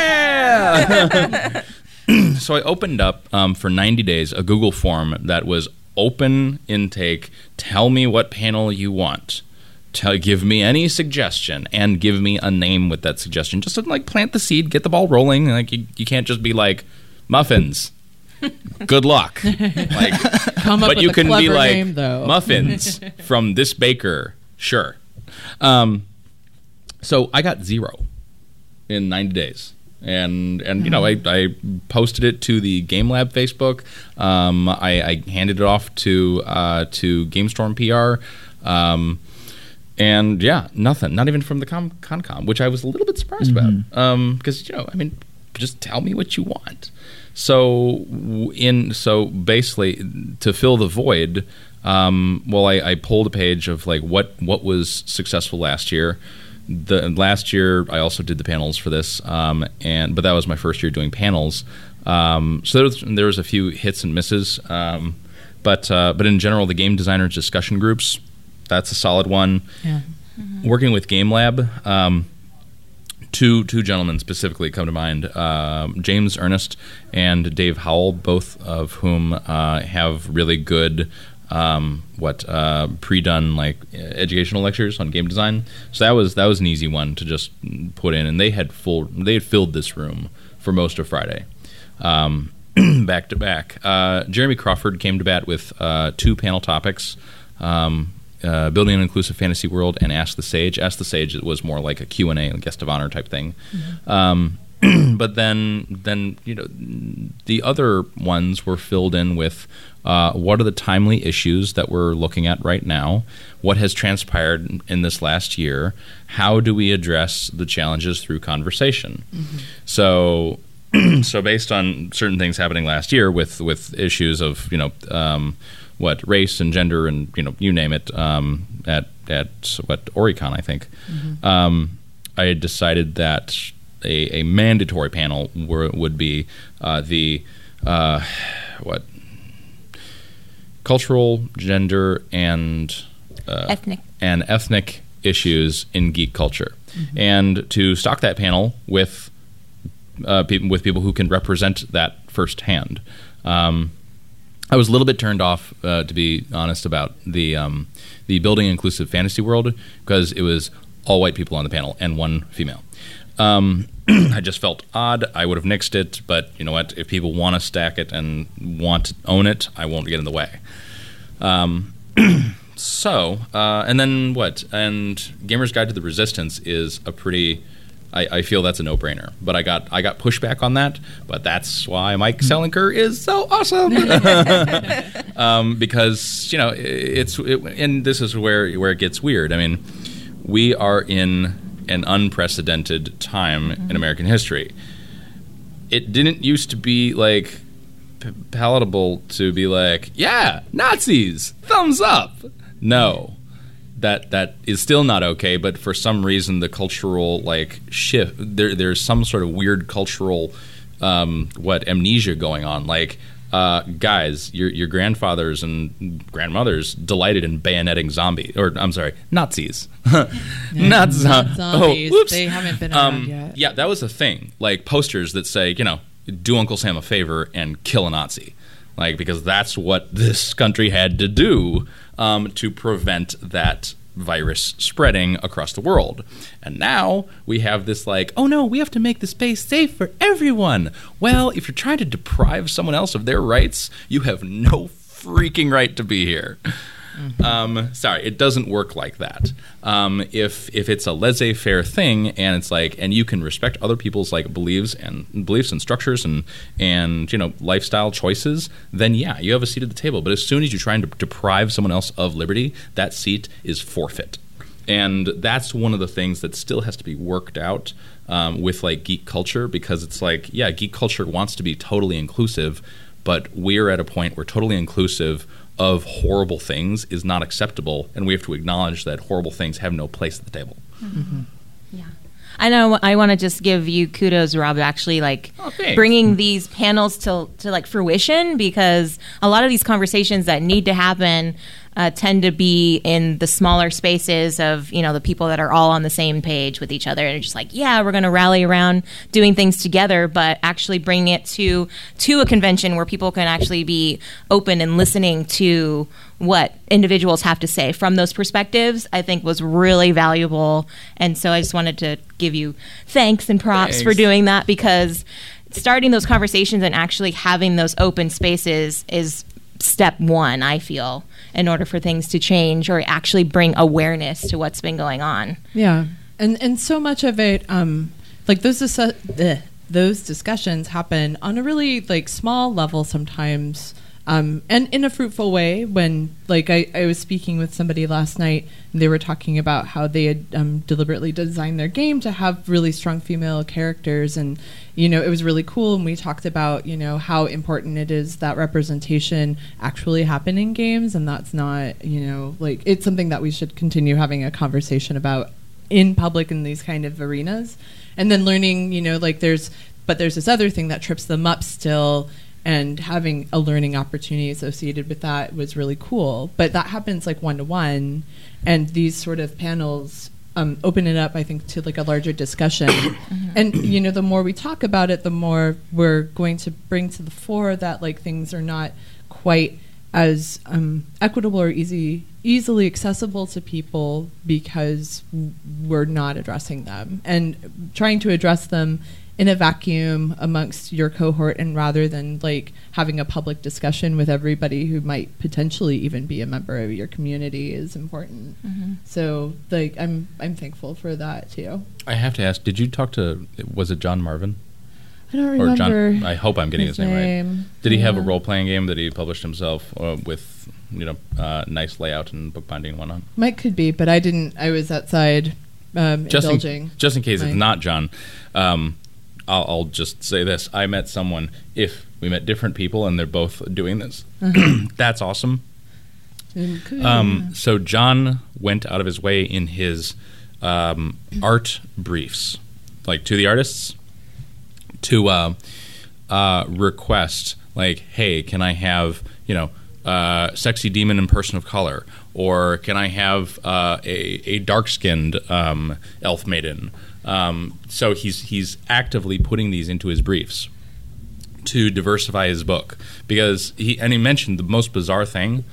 Speaker 4: Yeah. So I opened up um, for ninety days a Google form that was open intake. Tell me what panel you want. Tell, give me any suggestion and give me a name with that suggestion. Just to, like, plant the seed, get the ball rolling. Like you, you can't just be like muffins. Good luck. Like,
Speaker 5: Come up
Speaker 4: but
Speaker 5: with
Speaker 4: you
Speaker 5: a
Speaker 4: can
Speaker 5: clever
Speaker 4: be like
Speaker 5: name, though.
Speaker 4: muffins from this baker. Sure. Um, so I got zero in ninety days. And, and you know, I, I posted it to the Game Lab Facebook. Um, I, I handed it off to uh, to GameStorm P R. Um, and, yeah, nothing. Not even from the Com- ConCom, which I was a little bit surprised
Speaker 6: Mm-hmm.
Speaker 4: about. Because, you know, I mean, just tell me what you want. So, in so basically, to fill the void, um, well, I, I pulled a page of, like, what, what was successful last year. The last year, I also did the panels for this, um, and but that was my first year doing panels. Um, so there was, there was a few hits and misses, um, but uh, but in general, the game designers discussion groups, that's a solid one.
Speaker 5: Yeah.
Speaker 4: Working with Game Lab, um, two two gentlemen specifically come to mind: um, James Ernest and Dave Howell, both of whom uh, have really good. Um, what uh, pre-done like educational lectures on game design. So that was that was an easy one to just put in, and they had full they had filled this room for most of Friday, um, back to back. Uh, Jeremy Crawford came to bat with uh, two panel topics: um, uh, building an inclusive fantasy world and Ask the Sage. Ask the Sage was more like a Q and A, a guest of honor type thing. Mm-hmm. Um, but then, then you know, the other ones were filled in with uh, what are the timely issues that we're looking at right now? What has transpired in this last year? How do we address the challenges through conversation? Mm-hmm. So, so based on certain things happening last year with with issues of you know um, what race and gender and you know you name it um, at at what Oricon I think mm-hmm. um, I had decided that. A, a mandatory panel were, would be uh, the uh, what cultural, gender, and uh,
Speaker 2: ethnic
Speaker 4: and ethnic issues in geek culture, mm-hmm. and to stock that panel with uh, people with people who can represent that firsthand. Um, I was a little bit turned off, uh, to be honest, about the um, the building inclusive fantasy world because it was all white people on the panel and one female. Um, I just felt odd. I would have nixed it, but you know what? If people want to stack it and want to own it, I won't get in the way. Um, so, uh, and then what? And Gamer's Guide to the Resistance is a pretty. I, I feel that's a no-brainer. But I got I got pushback on that. But that's why Mike Selinker is so awesome. um, because you know it's it, and this is where where it gets weird. I mean, we are in an unprecedented time mm-hmm. in American history. It didn't used to be like p- palatable to be like, yeah, Nazis, thumbs up. No, that that is still not okay. But for some reason, the cultural like shift there, there's some sort of weird cultural um, what amnesia going on. Like, uh, guys, your your grandfathers and grandmothers delighted in bayoneting zombies, or I'm sorry, Nazis. not, zo-
Speaker 5: not zombies.
Speaker 4: Oh, whoops.
Speaker 5: They haven't been around
Speaker 4: um,
Speaker 5: yet.
Speaker 4: Yeah, that was a thing. Like posters that say, you know, do Uncle Sam a favor and kill a Nazi. Like, because that's what this country had to do um, to prevent that virus spreading across the world. And now we have this like, oh no, we have to make the space safe for everyone. Well, if you're trying to deprive someone else of their rights, you have no freaking right to be here. Mm-hmm. Um, sorry, it doesn't work like that. Um, if if it's a laissez-faire thing, and it's like, and you can respect other people's like beliefs and beliefs and structures and and you know lifestyle choices, then yeah, you have a seat at the table. But as soon as you're trying to deprive someone else of liberty, that seat is forfeit. And that's one of the things that still has to be worked out um, with like geek culture, because it's like, yeah, geek culture wants to be totally inclusive, but we're at a point where totally inclusive of horrible things is not acceptable, and we have to acknowledge that horrible things have no place at the table.
Speaker 2: Mm-hmm. Yeah. I know. I want to just give you kudos, Rob, actually, like
Speaker 4: oh,
Speaker 2: bringing these panels to to like fruition, because a lot of these conversations that need to happen uh, tend to be in the smaller spaces of, you know, the people that are all on the same page with each other, and it's just like, yeah, we're going to rally around doing things together, but actually bringing it to to a convention where people can actually be open and listening to what individuals have to say from those perspectives, I think was really valuable. And so I just wanted to give you thanks and props
Speaker 4: Thanks.
Speaker 2: for doing that, because starting those conversations and actually having those open spaces is step one, I feel, in order for things to change or actually bring awareness to what's been going on.
Speaker 5: Yeah. And and so much of it, um, like those dis- ugh, those discussions happen on a really like small level sometimes, um, and in a fruitful way. When like I, I was speaking with somebody last night, and they were talking about how they had um, deliberately designed their game to have really strong female characters, and you know, it was really cool. And we talked about, you know, how important it is that representation actually happen in games, and that's not, you know, like it's something that we should continue having a conversation about in public in these kind of arenas. And then learning, you know, like there's, but there's this other thing that trips them up still, and having a learning opportunity associated with that was really cool. But that happens like one-to-one, and these sort of panels um, open it up, I think, to like a larger discussion. Mm-hmm. And, you know, the more we talk about it, the more we're going to bring to the fore that like things are not quite as um, equitable or easy, easily accessible to people, because we're not addressing them and trying to address them in a vacuum amongst your cohort, and rather than like having a public discussion with everybody who might potentially even be a member of your community is important. Mm-hmm. So like I'm I'm thankful for that too.
Speaker 4: I have to ask, did you talk to, was it John Marvin?
Speaker 5: I don't remember.
Speaker 4: Or John, I hope I'm getting his,
Speaker 5: his
Speaker 4: name,
Speaker 5: name
Speaker 4: right. Did he have a
Speaker 5: Yeah.
Speaker 4: role-playing game that he published himself uh, with, you know, uh, nice layout and bookbinding and whatnot?
Speaker 5: Might could be, but I didn't. I was outside um,
Speaker 4: Just
Speaker 5: indulging.
Speaker 4: in, just in case
Speaker 5: my-
Speaker 4: it's not John, um, I'll, I'll just say this. I met someone, if we met different people and they're both doing this,
Speaker 5: Uh-huh.
Speaker 4: that's awesome.
Speaker 5: Mm, cool.
Speaker 4: Um, so John went out of his way in his um, art briefs, like to the artists, to uh, uh, request, like, hey, can I have, you know, uh, sexy demon and person of color, or can I have uh, a, a dark-skinned um, elf maiden? Um, so he's he's actively putting these into his briefs to diversify his book, because he and he mentioned the most bizarre thing.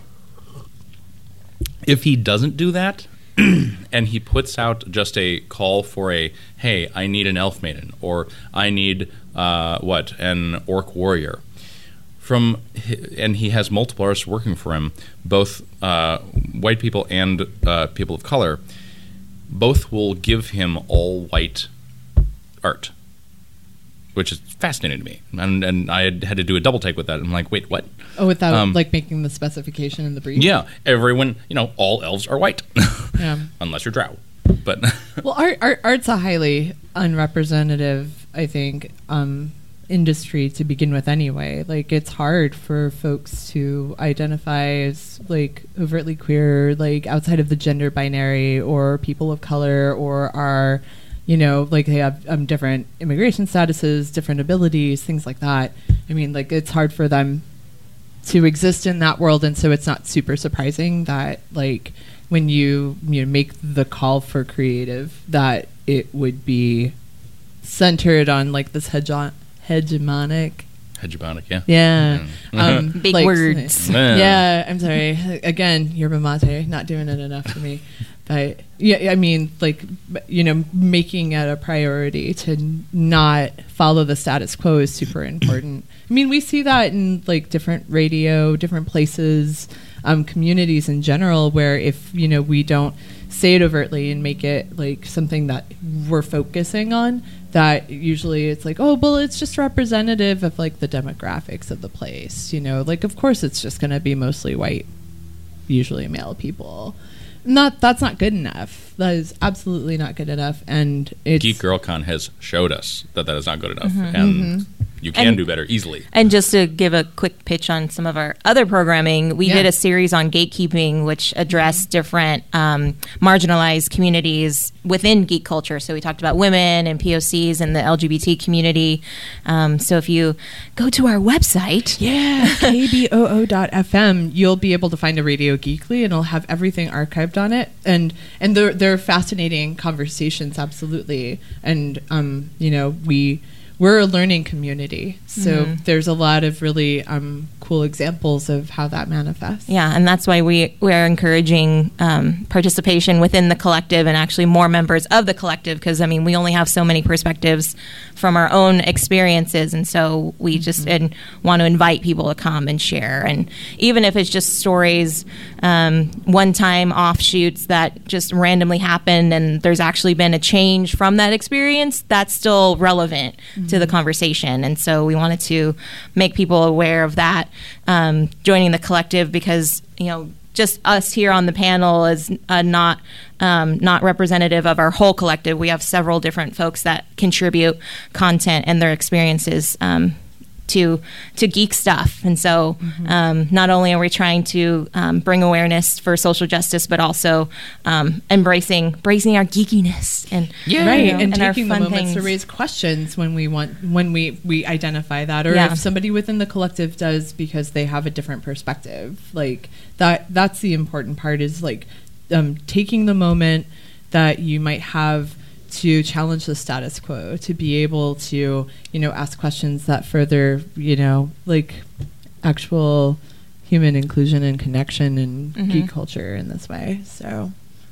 Speaker 4: If he doesn't do that, and he puts out just a call for a, hey, I need an elf maiden, or I need uh, what, an orc warrior, from, and he has multiple artists working for him, both uh, white people and uh, people of color. Both will give him all white art, which is fascinating to me. And, and I had, had to do a double take with that. I'm like, wait, what?
Speaker 5: Oh, without
Speaker 4: um,
Speaker 5: like making the specification in the brief.
Speaker 4: Yeah, everyone, you know, all elves are white,
Speaker 5: Yeah.
Speaker 4: unless you're drow. But
Speaker 5: Well, art, art art's a highly unrepresentative, I think, um, industry to begin with. Anyway, like it's hard for folks to identify as like overtly queer, like outside of the gender binary, or people of color, or are, you know, like they have um, different immigration statuses, different abilities, things like that. I mean, like it's hard for them to exist in that world, and so it's not super surprising that like when you you know make the call for creative, that it would be centered on like this hegemon- hegemonic.
Speaker 4: Hegemonic, yeah.
Speaker 5: Yeah.
Speaker 4: Mm.
Speaker 5: Um,
Speaker 2: Big words.
Speaker 4: Yeah.
Speaker 5: Yeah, I'm sorry. Again, yerba mate, not doing it enough for me. But yeah, I mean, like, you know, making it a priority to not follow the status quo is super important. I mean, we see that in like different radio, different places, um, communities in general, where if, you know, we don't say it overtly and make it like something that we're focusing on, that usually it's like, oh, well, it's just representative of like the demographics of the place. You know, like, of course, it's just going to be mostly white, usually male people. Not that's not good enough. That is absolutely not good enough. And it's
Speaker 4: Geek Girl Con has showed us that that is not good enough,
Speaker 2: Mm-hmm.
Speaker 4: and
Speaker 5: Mm-hmm.
Speaker 4: you can
Speaker 2: And-
Speaker 4: do better easily.
Speaker 2: And just to give a quick pitch on some of our other programming, we
Speaker 5: Yeah.
Speaker 2: did a series on gatekeeping, which addressed different um, marginalized communities within geek culture. So we talked about women and P O Cs and the L G B T community. Um, so if you go to our website,
Speaker 5: Yeah, K B O O dot F M, you'll be able to find a Radio Geekly, and it'll have everything archived on it. And and they're, they're fascinating conversations, absolutely. And, um, you know, we... we're a learning community, so
Speaker 2: Mhm.
Speaker 5: there's a lot of really um, cool examples of how that manifests.
Speaker 2: yeah, and that's why we we're encouraging um, participation within the collective and actually more members of the collective, because I mean we only have so many perspectives from our own experiences, and so we just and want to invite people to come and share, and even if it's just stories, um, one-time offshoots that just randomly happened, and there's actually been a change from that experience, that's still relevant to the conversation, and so we wanted to make people aware of that. Um, joining the collective, because you know just us here on the panel is uh, not um, not representative of our whole collective. We have several different folks that contribute content and their experiences um, to to geek stuff, and so um, not only are we trying to um, bring awareness for social justice, but also um, embracing embracing our geekiness and
Speaker 5: Right,
Speaker 2: you know,
Speaker 5: and,
Speaker 2: our
Speaker 5: taking the
Speaker 2: fun
Speaker 5: moments to
Speaker 2: things.
Speaker 5: raise questions when we want when we we identify that, or
Speaker 2: Yeah.
Speaker 5: if somebody within the collective does because they have a different perspective. Like that, that's the important part. Is like um, taking the moment that you might have to challenge the status quo, to be able to, you know, ask questions that further, you know, like actual human inclusion and connection and
Speaker 2: Mhm.
Speaker 5: geek culture in this way. So.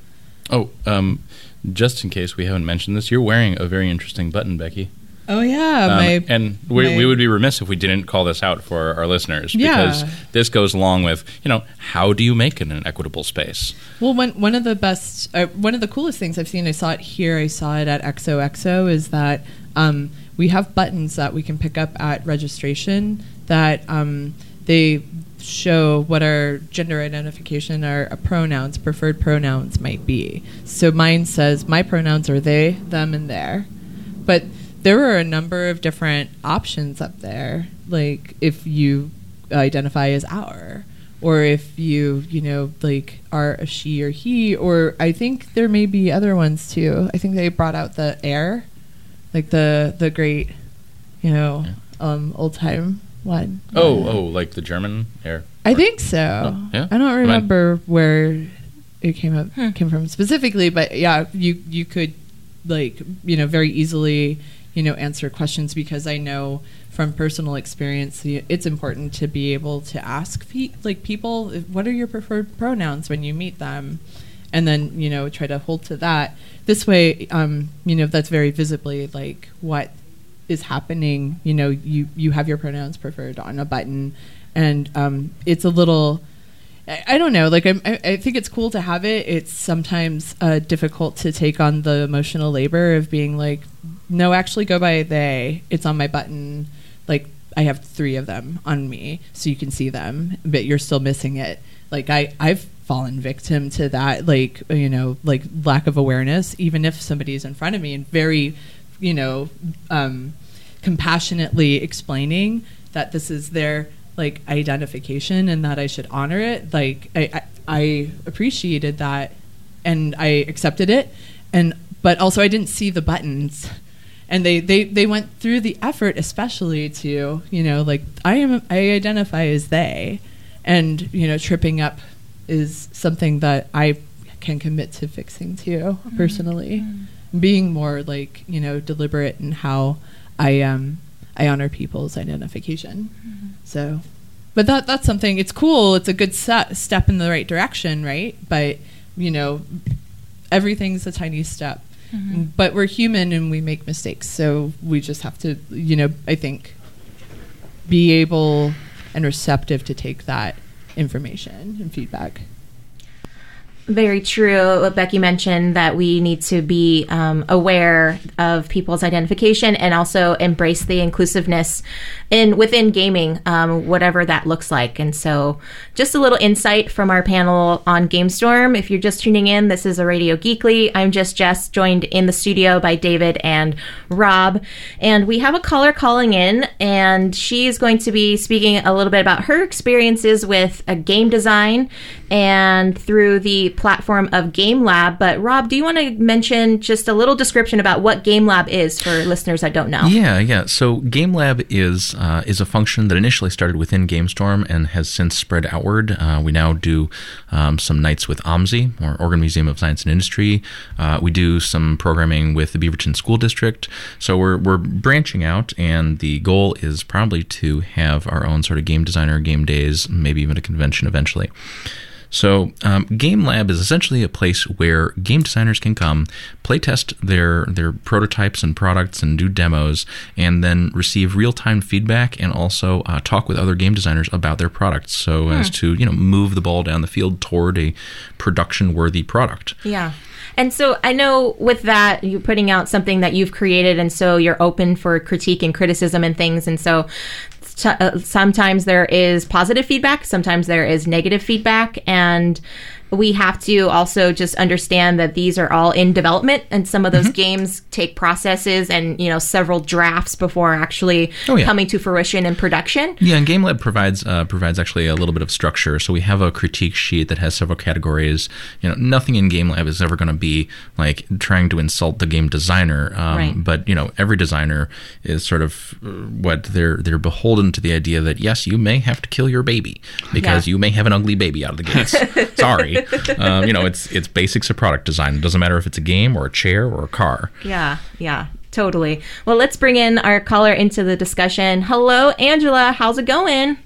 Speaker 4: Oh, um, just in case we haven't mentioned this, you're wearing a very interesting button, Becky.
Speaker 5: Oh yeah,
Speaker 4: Um,
Speaker 5: my
Speaker 4: and we,
Speaker 5: my-
Speaker 4: we would be remiss if we didn't call this out for our listeners,
Speaker 5: Yeah.
Speaker 4: because this goes along with, you know, how do you make it an equitable space?
Speaker 5: Well, one one of the best, uh, one of the coolest things I've seen, I saw it here, I saw it at X O X O, is that um, we have buttons that we can pick up at registration that um, they show what our gender identification, our uh, pronouns, preferred pronouns might be. So mine says my pronouns are they, them, and their. But there are a number of different options up there, like if you identify as our, or if you, you know, like are a she or he, or I think there may be other ones too. I think they brought out the air, like the the great, you know, um, old time one.
Speaker 4: Oh, oh, like the German air.
Speaker 5: I think so.
Speaker 4: Oh, yeah?
Speaker 5: I don't
Speaker 4: Mine-
Speaker 5: remember where it came up came from specifically, but yeah, you you could like, you know, very easily, you know, answer questions, because I know from personal experience the- it's important to be able to ask pe- like people, if- what are your preferred pronouns when you meet them, and then, you know, try to hold to that. This way, um, you know, that's very visibly like what is happening. You know, you you have your pronouns preferred on a button, and um, it's a little. I, I don't know. Like I'm, I, I think it's cool to have it. It's sometimes uh, difficult to take on the emotional labor of being like, no, actually go by they. It's on my button. Like I have three of them on me, so you can see them, but you're still missing it. Like I, I've fallen victim to that. Like, you know, like lack of awareness. Even if somebody's in front of me and very, you know, um, compassionately explaining that this is their like identification and that I should honor it. Like I, I, I appreciated that and I accepted it, and but also I didn't see the buttons, and they, they, they went through the effort, especially to, you know, like I am I identify as they, and you know, tripping up is something that I can commit to fixing too, personally. Being more like, you know, deliberate in how I um I honor people's identification. Mm-hmm. So, but that that's something. It's cool. It's a good set, step in the right direction, right? But you know, everything's a tiny step. Mm-hmm. But we're human and we make mistakes, so we just have to, you know, I think, be able and receptive to take that information and feedback.
Speaker 2: Very true. Becky mentioned that we need to be um, aware of people's identification and also embrace the inclusiveness in within gaming, um, whatever that looks like. And so just a little insight from our panel on GameStorm. If you're just tuning in, this is a Radio Geekly. I'm just Jess, joined in the studio by David and Rob. And we have a caller calling in, and she's going to be speaking a little bit about her experiences with a game design and through the platform of GameLab. But Rob, do you want to mention just a little description about what GameLab is for listeners that don't know?
Speaker 3: Yeah, yeah. So GameLab is uh, is a function that initially started within GameStorm and has since spread outward. Uh, we now do um, some nights with O M S I, or Oregon Museum of Science and Industry. Uh, we do some programming with the Beaverton School District. So we're we're branching out, and the goal is probably to have our own sort of game designer game days, maybe even a convention eventually. So um, GameLab is essentially a place where game designers can come, play test their their prototypes and products and do demos, and then receive real-time feedback and also uh, talk with other game designers about their products, so hmm. as to, you know, move the ball down the field toward a production-worthy product.
Speaker 2: Yeah. And so I know with that, you're putting out something that you've created, and so you're open for critique and criticism and things. And so t- uh, sometimes there is positive feedback, sometimes there is negative feedback, and we have to also just understand that these are all in development, and some of those mm-hmm. games take processes and, you know, several drafts before actually oh, yeah. coming to fruition in production.
Speaker 3: Yeah, and GameLab provides uh, provides actually a little bit of structure. So we have a critique sheet that has several categories. You know, nothing in GameLab is ever going to be like trying to insult the game designer. Um,
Speaker 2: right.
Speaker 3: But, you know, every designer is sort of what they're they're beholden to the idea that, yes, you may have to kill your baby because yeah. you may have an ugly baby out of the gates. Sorry. Um, you know, it's it's basics of product design. It doesn't matter if it's a game or a chair or a car.
Speaker 2: Yeah, yeah, totally. Well, let's bring in our caller into the discussion. Hello, Angela. How's it going?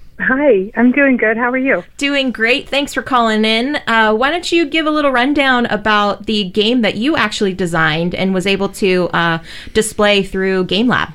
Speaker 8: Hi, I'm doing good. How are you?
Speaker 2: Doing great. Thanks for calling in. Uh, why don't you give a little rundown about the game that you actually designed and was able to uh, display through GameLab?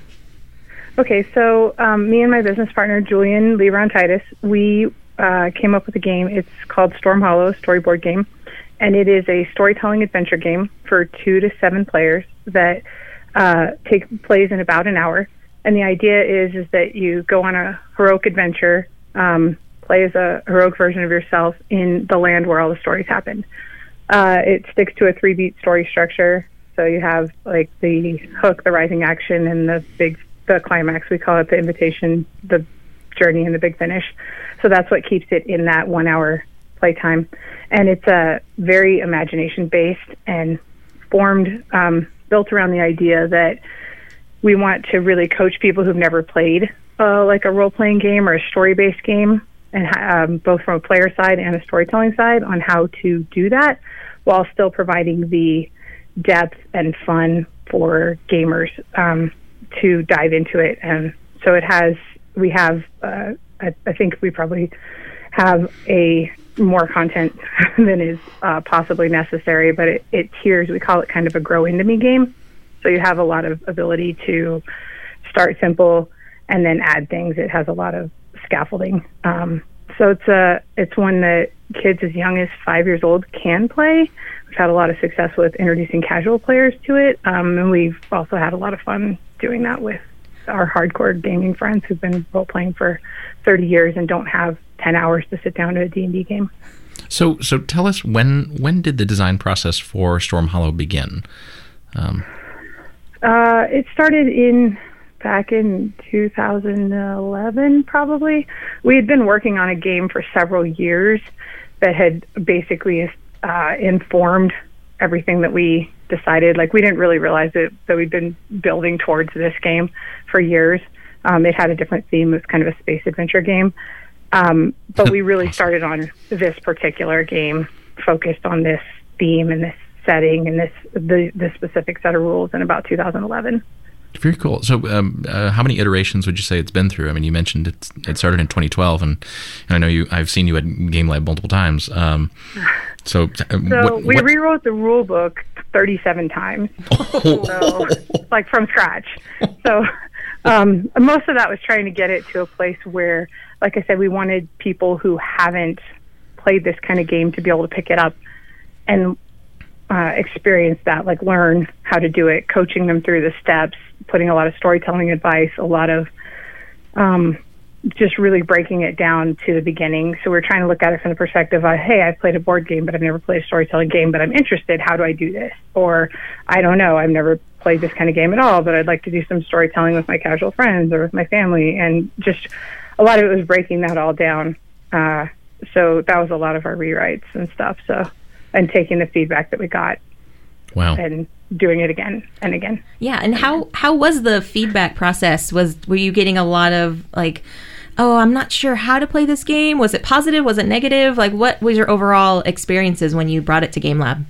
Speaker 8: Okay, so um, me and my business partner, Julian Lebron-Titus, we Uh, came up with a game. It's called Storm Hollow, storyboard game, and it is a storytelling adventure game for two to seven players that uh, take plays in about an hour. And the idea is is that you go on a heroic adventure, um, play as a heroic version of yourself in the land where all the stories happen. Uh, it sticks to a three-beat story structure, so you have like the hook, the rising action, and the big the climax. We call it the invitation, the journey, and the big finish. So that's what keeps it in that one hour playtime. And it's a uh, very imagination based and formed, um, built around the idea that we want to really coach people who've never played uh, like a role playing game or a story based game, and um, both from a player side and a storytelling side on how to do that while still providing the depth and fun for gamers um, to dive into it. And so it has, we have, uh, I, I think we probably have a more content than is uh, possibly necessary, but it, it tiers. We call it kind of a grow into me game. So you have a lot of ability to start simple and then add things. It has a lot of scaffolding. Um, so it's a it's one that kids as young as five years old can play. We've had a lot of success with introducing casual players to it, um, and we've also had a lot of fun doing that with our hardcore gaming friends who've been role playing for thirty years and don't have ten hours to sit down to a D and D game.
Speaker 3: So, so tell us when when did the design process for Storm Hollow begin? Um,
Speaker 8: uh, it started in back in two thousand eleven, probably. We had been working on a game for several years that had basically uh, informed everything that we decided. Like, we didn't really realize it, that we'd been building towards this game for years. Um, it had a different theme. It was kind of a space adventure game. Um, but we really started on this particular game, focused on this theme and this setting and this the, the specific set of rules in about two thousand eleven.
Speaker 3: Very cool. So, um, uh, how many iterations would you say it's been through? I mean, you mentioned it's, it started in twenty twelve, and, and I know you. I've seen you at Game Lab multiple times. Um, so, uh,
Speaker 8: so
Speaker 3: what,
Speaker 8: we
Speaker 3: what,
Speaker 8: rewrote the rule book thirty-seven times, so, like from scratch. So, um, most of that was trying to get it to a place where, like I said, we wanted people who haven't played this kind of game to be able to pick it up and uh, experience that, like learn how to do it, coaching them through the steps, putting a lot of storytelling advice, a lot of um, just really breaking it down to the beginning. So we're trying to look at it from the perspective of, hey, I've played a board game, but I've never played a storytelling game, but I'm interested. How do I do this? Or I don't know, I've never played this kind of game at all, but I'd like to do some storytelling with my casual friends or with my family. And just a lot of it was breaking that all down. Uh, so that was a lot of our rewrites and stuff. So, and taking the feedback that we got.
Speaker 3: Wow.
Speaker 8: And doing it again and again.
Speaker 2: Yeah, and how how was the feedback process? Was were you getting a lot of like, oh, I'm not sure how to play this game? Was it positive? Was it negative? Like, what was your overall experiences when you brought it to Game Lab?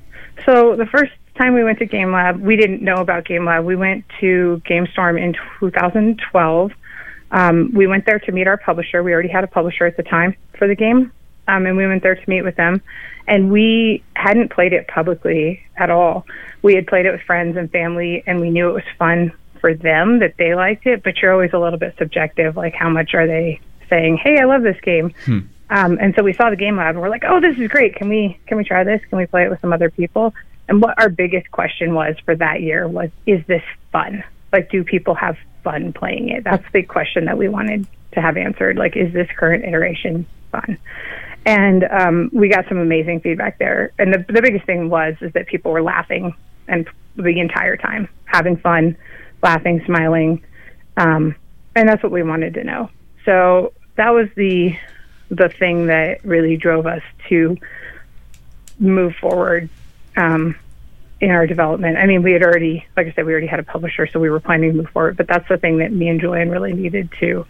Speaker 8: So the first time we went to Game Lab, we didn't know about Game Lab. We went to GameStorm in two thousand twelve. Um, we went there to meet our publisher. We already had a publisher at the time for the game, um, and we went there to meet with them. And we hadn't played it publicly at all. We had played it with friends and family, and we knew it was fun for them, that they liked it, but you're always a little bit subjective, like how much are they saying, hey, I love this game. Hmm. Um, and so we saw the Game Lab, and we're like, oh, this is great. Can we can we try this? Can we play it with some other people? And what our biggest question was for that year was, is this fun? Like, do people have fun playing it? That's the question that we wanted to have answered. Like, is this current iteration fun? And um, we got some amazing feedback there. And the, the biggest thing was is that people were laughing and the entire time, having fun, laughing, smiling. Um, and that's what we wanted to know. So that was the the thing that really drove us to move forward um, in our development. I mean, we had already, like I said, we already had a publisher, so we were planning to move forward. But that's the thing that me and Julian really needed to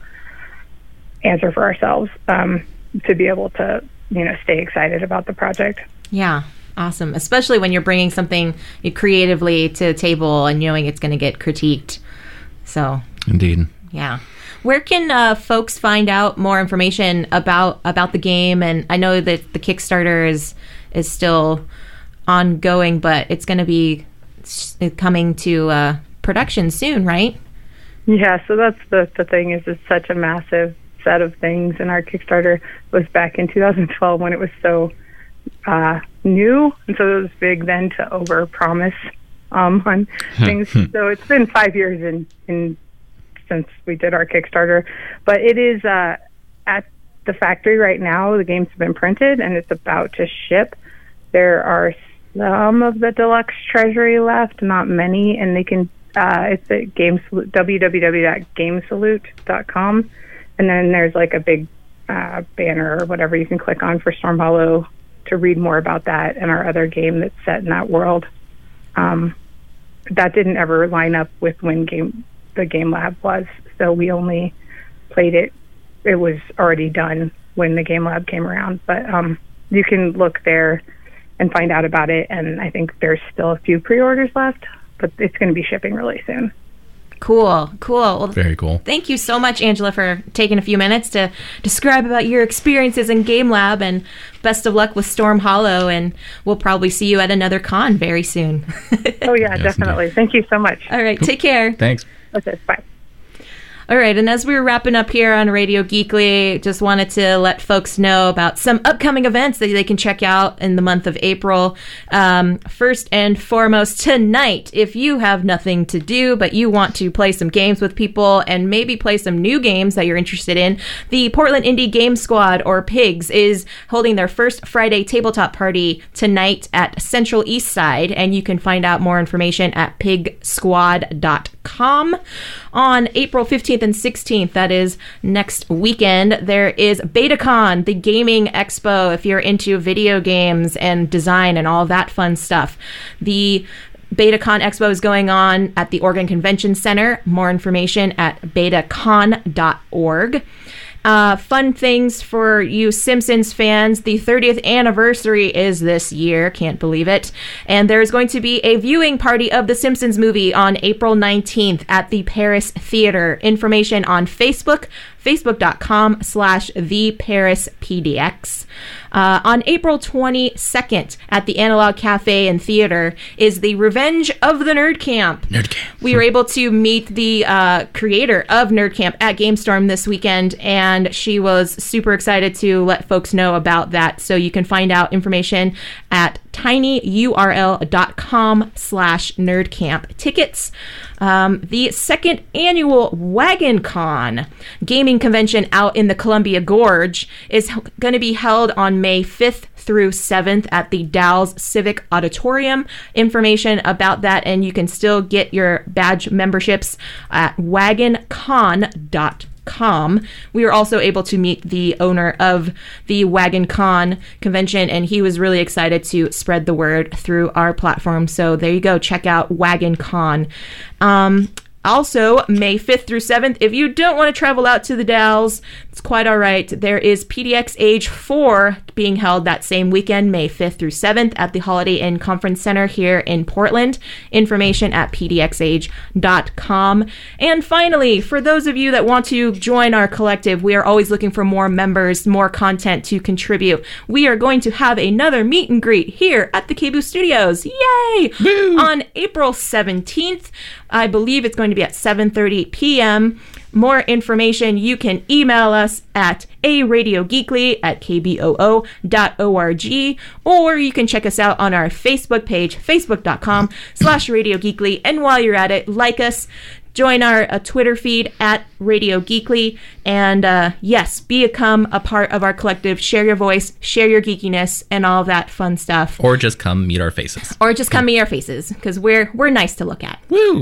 Speaker 8: answer for ourselves. Um, to be able to, you know, stay excited about the project.
Speaker 2: Yeah, awesome. Especially when you're bringing something creatively to the table and knowing it's going to get critiqued. So,
Speaker 3: indeed.
Speaker 2: Yeah. Where can uh, folks find out more information about about the game? And I know that the Kickstarter is is still ongoing, but it's going to be coming to uh, production soon, right?
Speaker 8: Yeah. So that's the the thing is, it's such a massive set of things, and our Kickstarter was back in two thousand twelve when it was so uh, new, and so it was big then to over-promise um, on things. So it's been five years in, in since we did our Kickstarter, but it is uh, at the factory right now. The game's been printed and it's about to ship. There are some of the deluxe treasury left, not many, and they can. Uh, it's at Games w w w dot gamesalute dot com. And then there's like a big uh, banner or whatever you can click on for Storm Hollow to read more about that and our other game that's set in that world. Um, that didn't ever line up with when game the Game Lab was, so we only played it. It was already done when the Game Lab came around. But um, you can look there and find out about it. And I think there's still a few pre-orders left, but it's going to be shipping really soon.
Speaker 2: Cool, cool. Well,
Speaker 3: very cool.
Speaker 2: Thank you so much, Angela, for taking a few minutes to describe about your experiences in Game Lab, and best of luck with Storm Hollow, and we'll probably see you at another con very soon.
Speaker 8: Oh, yeah, yes, definitely. Indeed. Thank you so much.
Speaker 2: All right,
Speaker 3: cool.
Speaker 2: Take care.
Speaker 3: Thanks.
Speaker 8: Okay, bye.
Speaker 2: All right, and as we were wrapping up here on Radio Geekly, just wanted to let folks know about some upcoming events that they can check out in the month of April. Um, first and foremost, tonight, if you have nothing to do, but you want to play some games with people and maybe play some new games that you're interested in, the Portland Indie Game Squad, or PIGS, is holding their first Friday tabletop party tonight at Central East Side, and you can find out more information at pig squad dot com. On April fifteenth and sixteenth, that is next weekend, there is BetaCon, the gaming expo, if you're into video games and design and all that fun stuff. The BetaCon Expo is going on at the Oregon Convention Center. More information at beta con dot org. Uh, fun things for you Simpsons fans. The thirtieth anniversary is this year. Can't believe it. And there's going to be a viewing party of the Simpsons movie on April nineteenth at the Paris Theater. Information on Facebook, facebook.com slash the Paris PDX. Uh, on April twenty-second at the Analog Cafe and Theater is the Revenge of the Nerd Camp.
Speaker 3: Nerd Camp.
Speaker 2: We were able to meet the uh, creator of Nerd Camp at GameStorm this weekend, and she was super excited to let folks know about that. So you can find out information at tinyurl.com slash nerdcamp tickets. Um, the second annual Wagon Con gaming convention out in the Columbia Gorge is h- going to be held on May fifth through seventh at the Dalles Civic Auditorium. Information about that, and you can still get your badge memberships at wagon con dot com. We were also able to meet the owner of the Wagon Con convention, and he was really excited to spread the word through our platform. So there you go. Check out Wagon Con. Um, Also, May fifth through seventh, if you don't want to travel out to the Dalles, it's quite all right. There is P D X Age four being held that same weekend, May fifth through seventh, at the Holiday Inn Conference Center here in Portland. Information at p d x age dot com. And finally, for those of you that want to join our collective, we are always looking for more members, more content to contribute. We are going to have another meet and greet here at the K B O O Studios. Yay! Woo! On April seventeenth. I believe it's going to be at seven thirty p.m. More information, you can email us at a radio geekly at k b o o dot org, or you can check us out on our Facebook page, facebook.com slash radio geekly. And while you're at it, like us, join our uh, Twitter feed at Radio Geekly, and uh, yes, become a part of our collective. Share your voice, share your geekiness, and all that fun stuff.
Speaker 3: Or just come meet our faces.
Speaker 2: Or just come meet our faces, because we're we're nice to look at.
Speaker 3: Woo!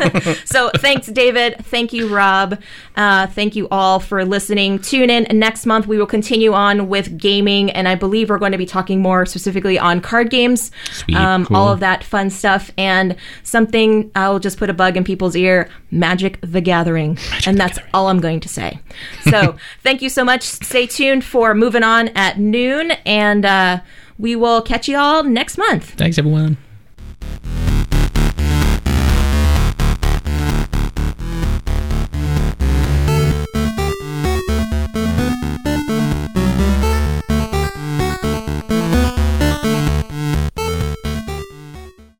Speaker 2: So thanks, David. Thank you, Rob. Uh, thank you all for listening. Tune in next month. We will continue on with gaming, and I believe we're going to be talking more specifically on card games.
Speaker 3: Sweet,
Speaker 2: um,
Speaker 3: cool.
Speaker 2: All of that fun stuff, and something I'll just put a bug in people's ear: Magic the Gathering. Magic and that's all I'm going to say. So thank you so much. Stay tuned for Moving On at noon, and uh, we will catch you all next month.
Speaker 3: Thanks, everyone.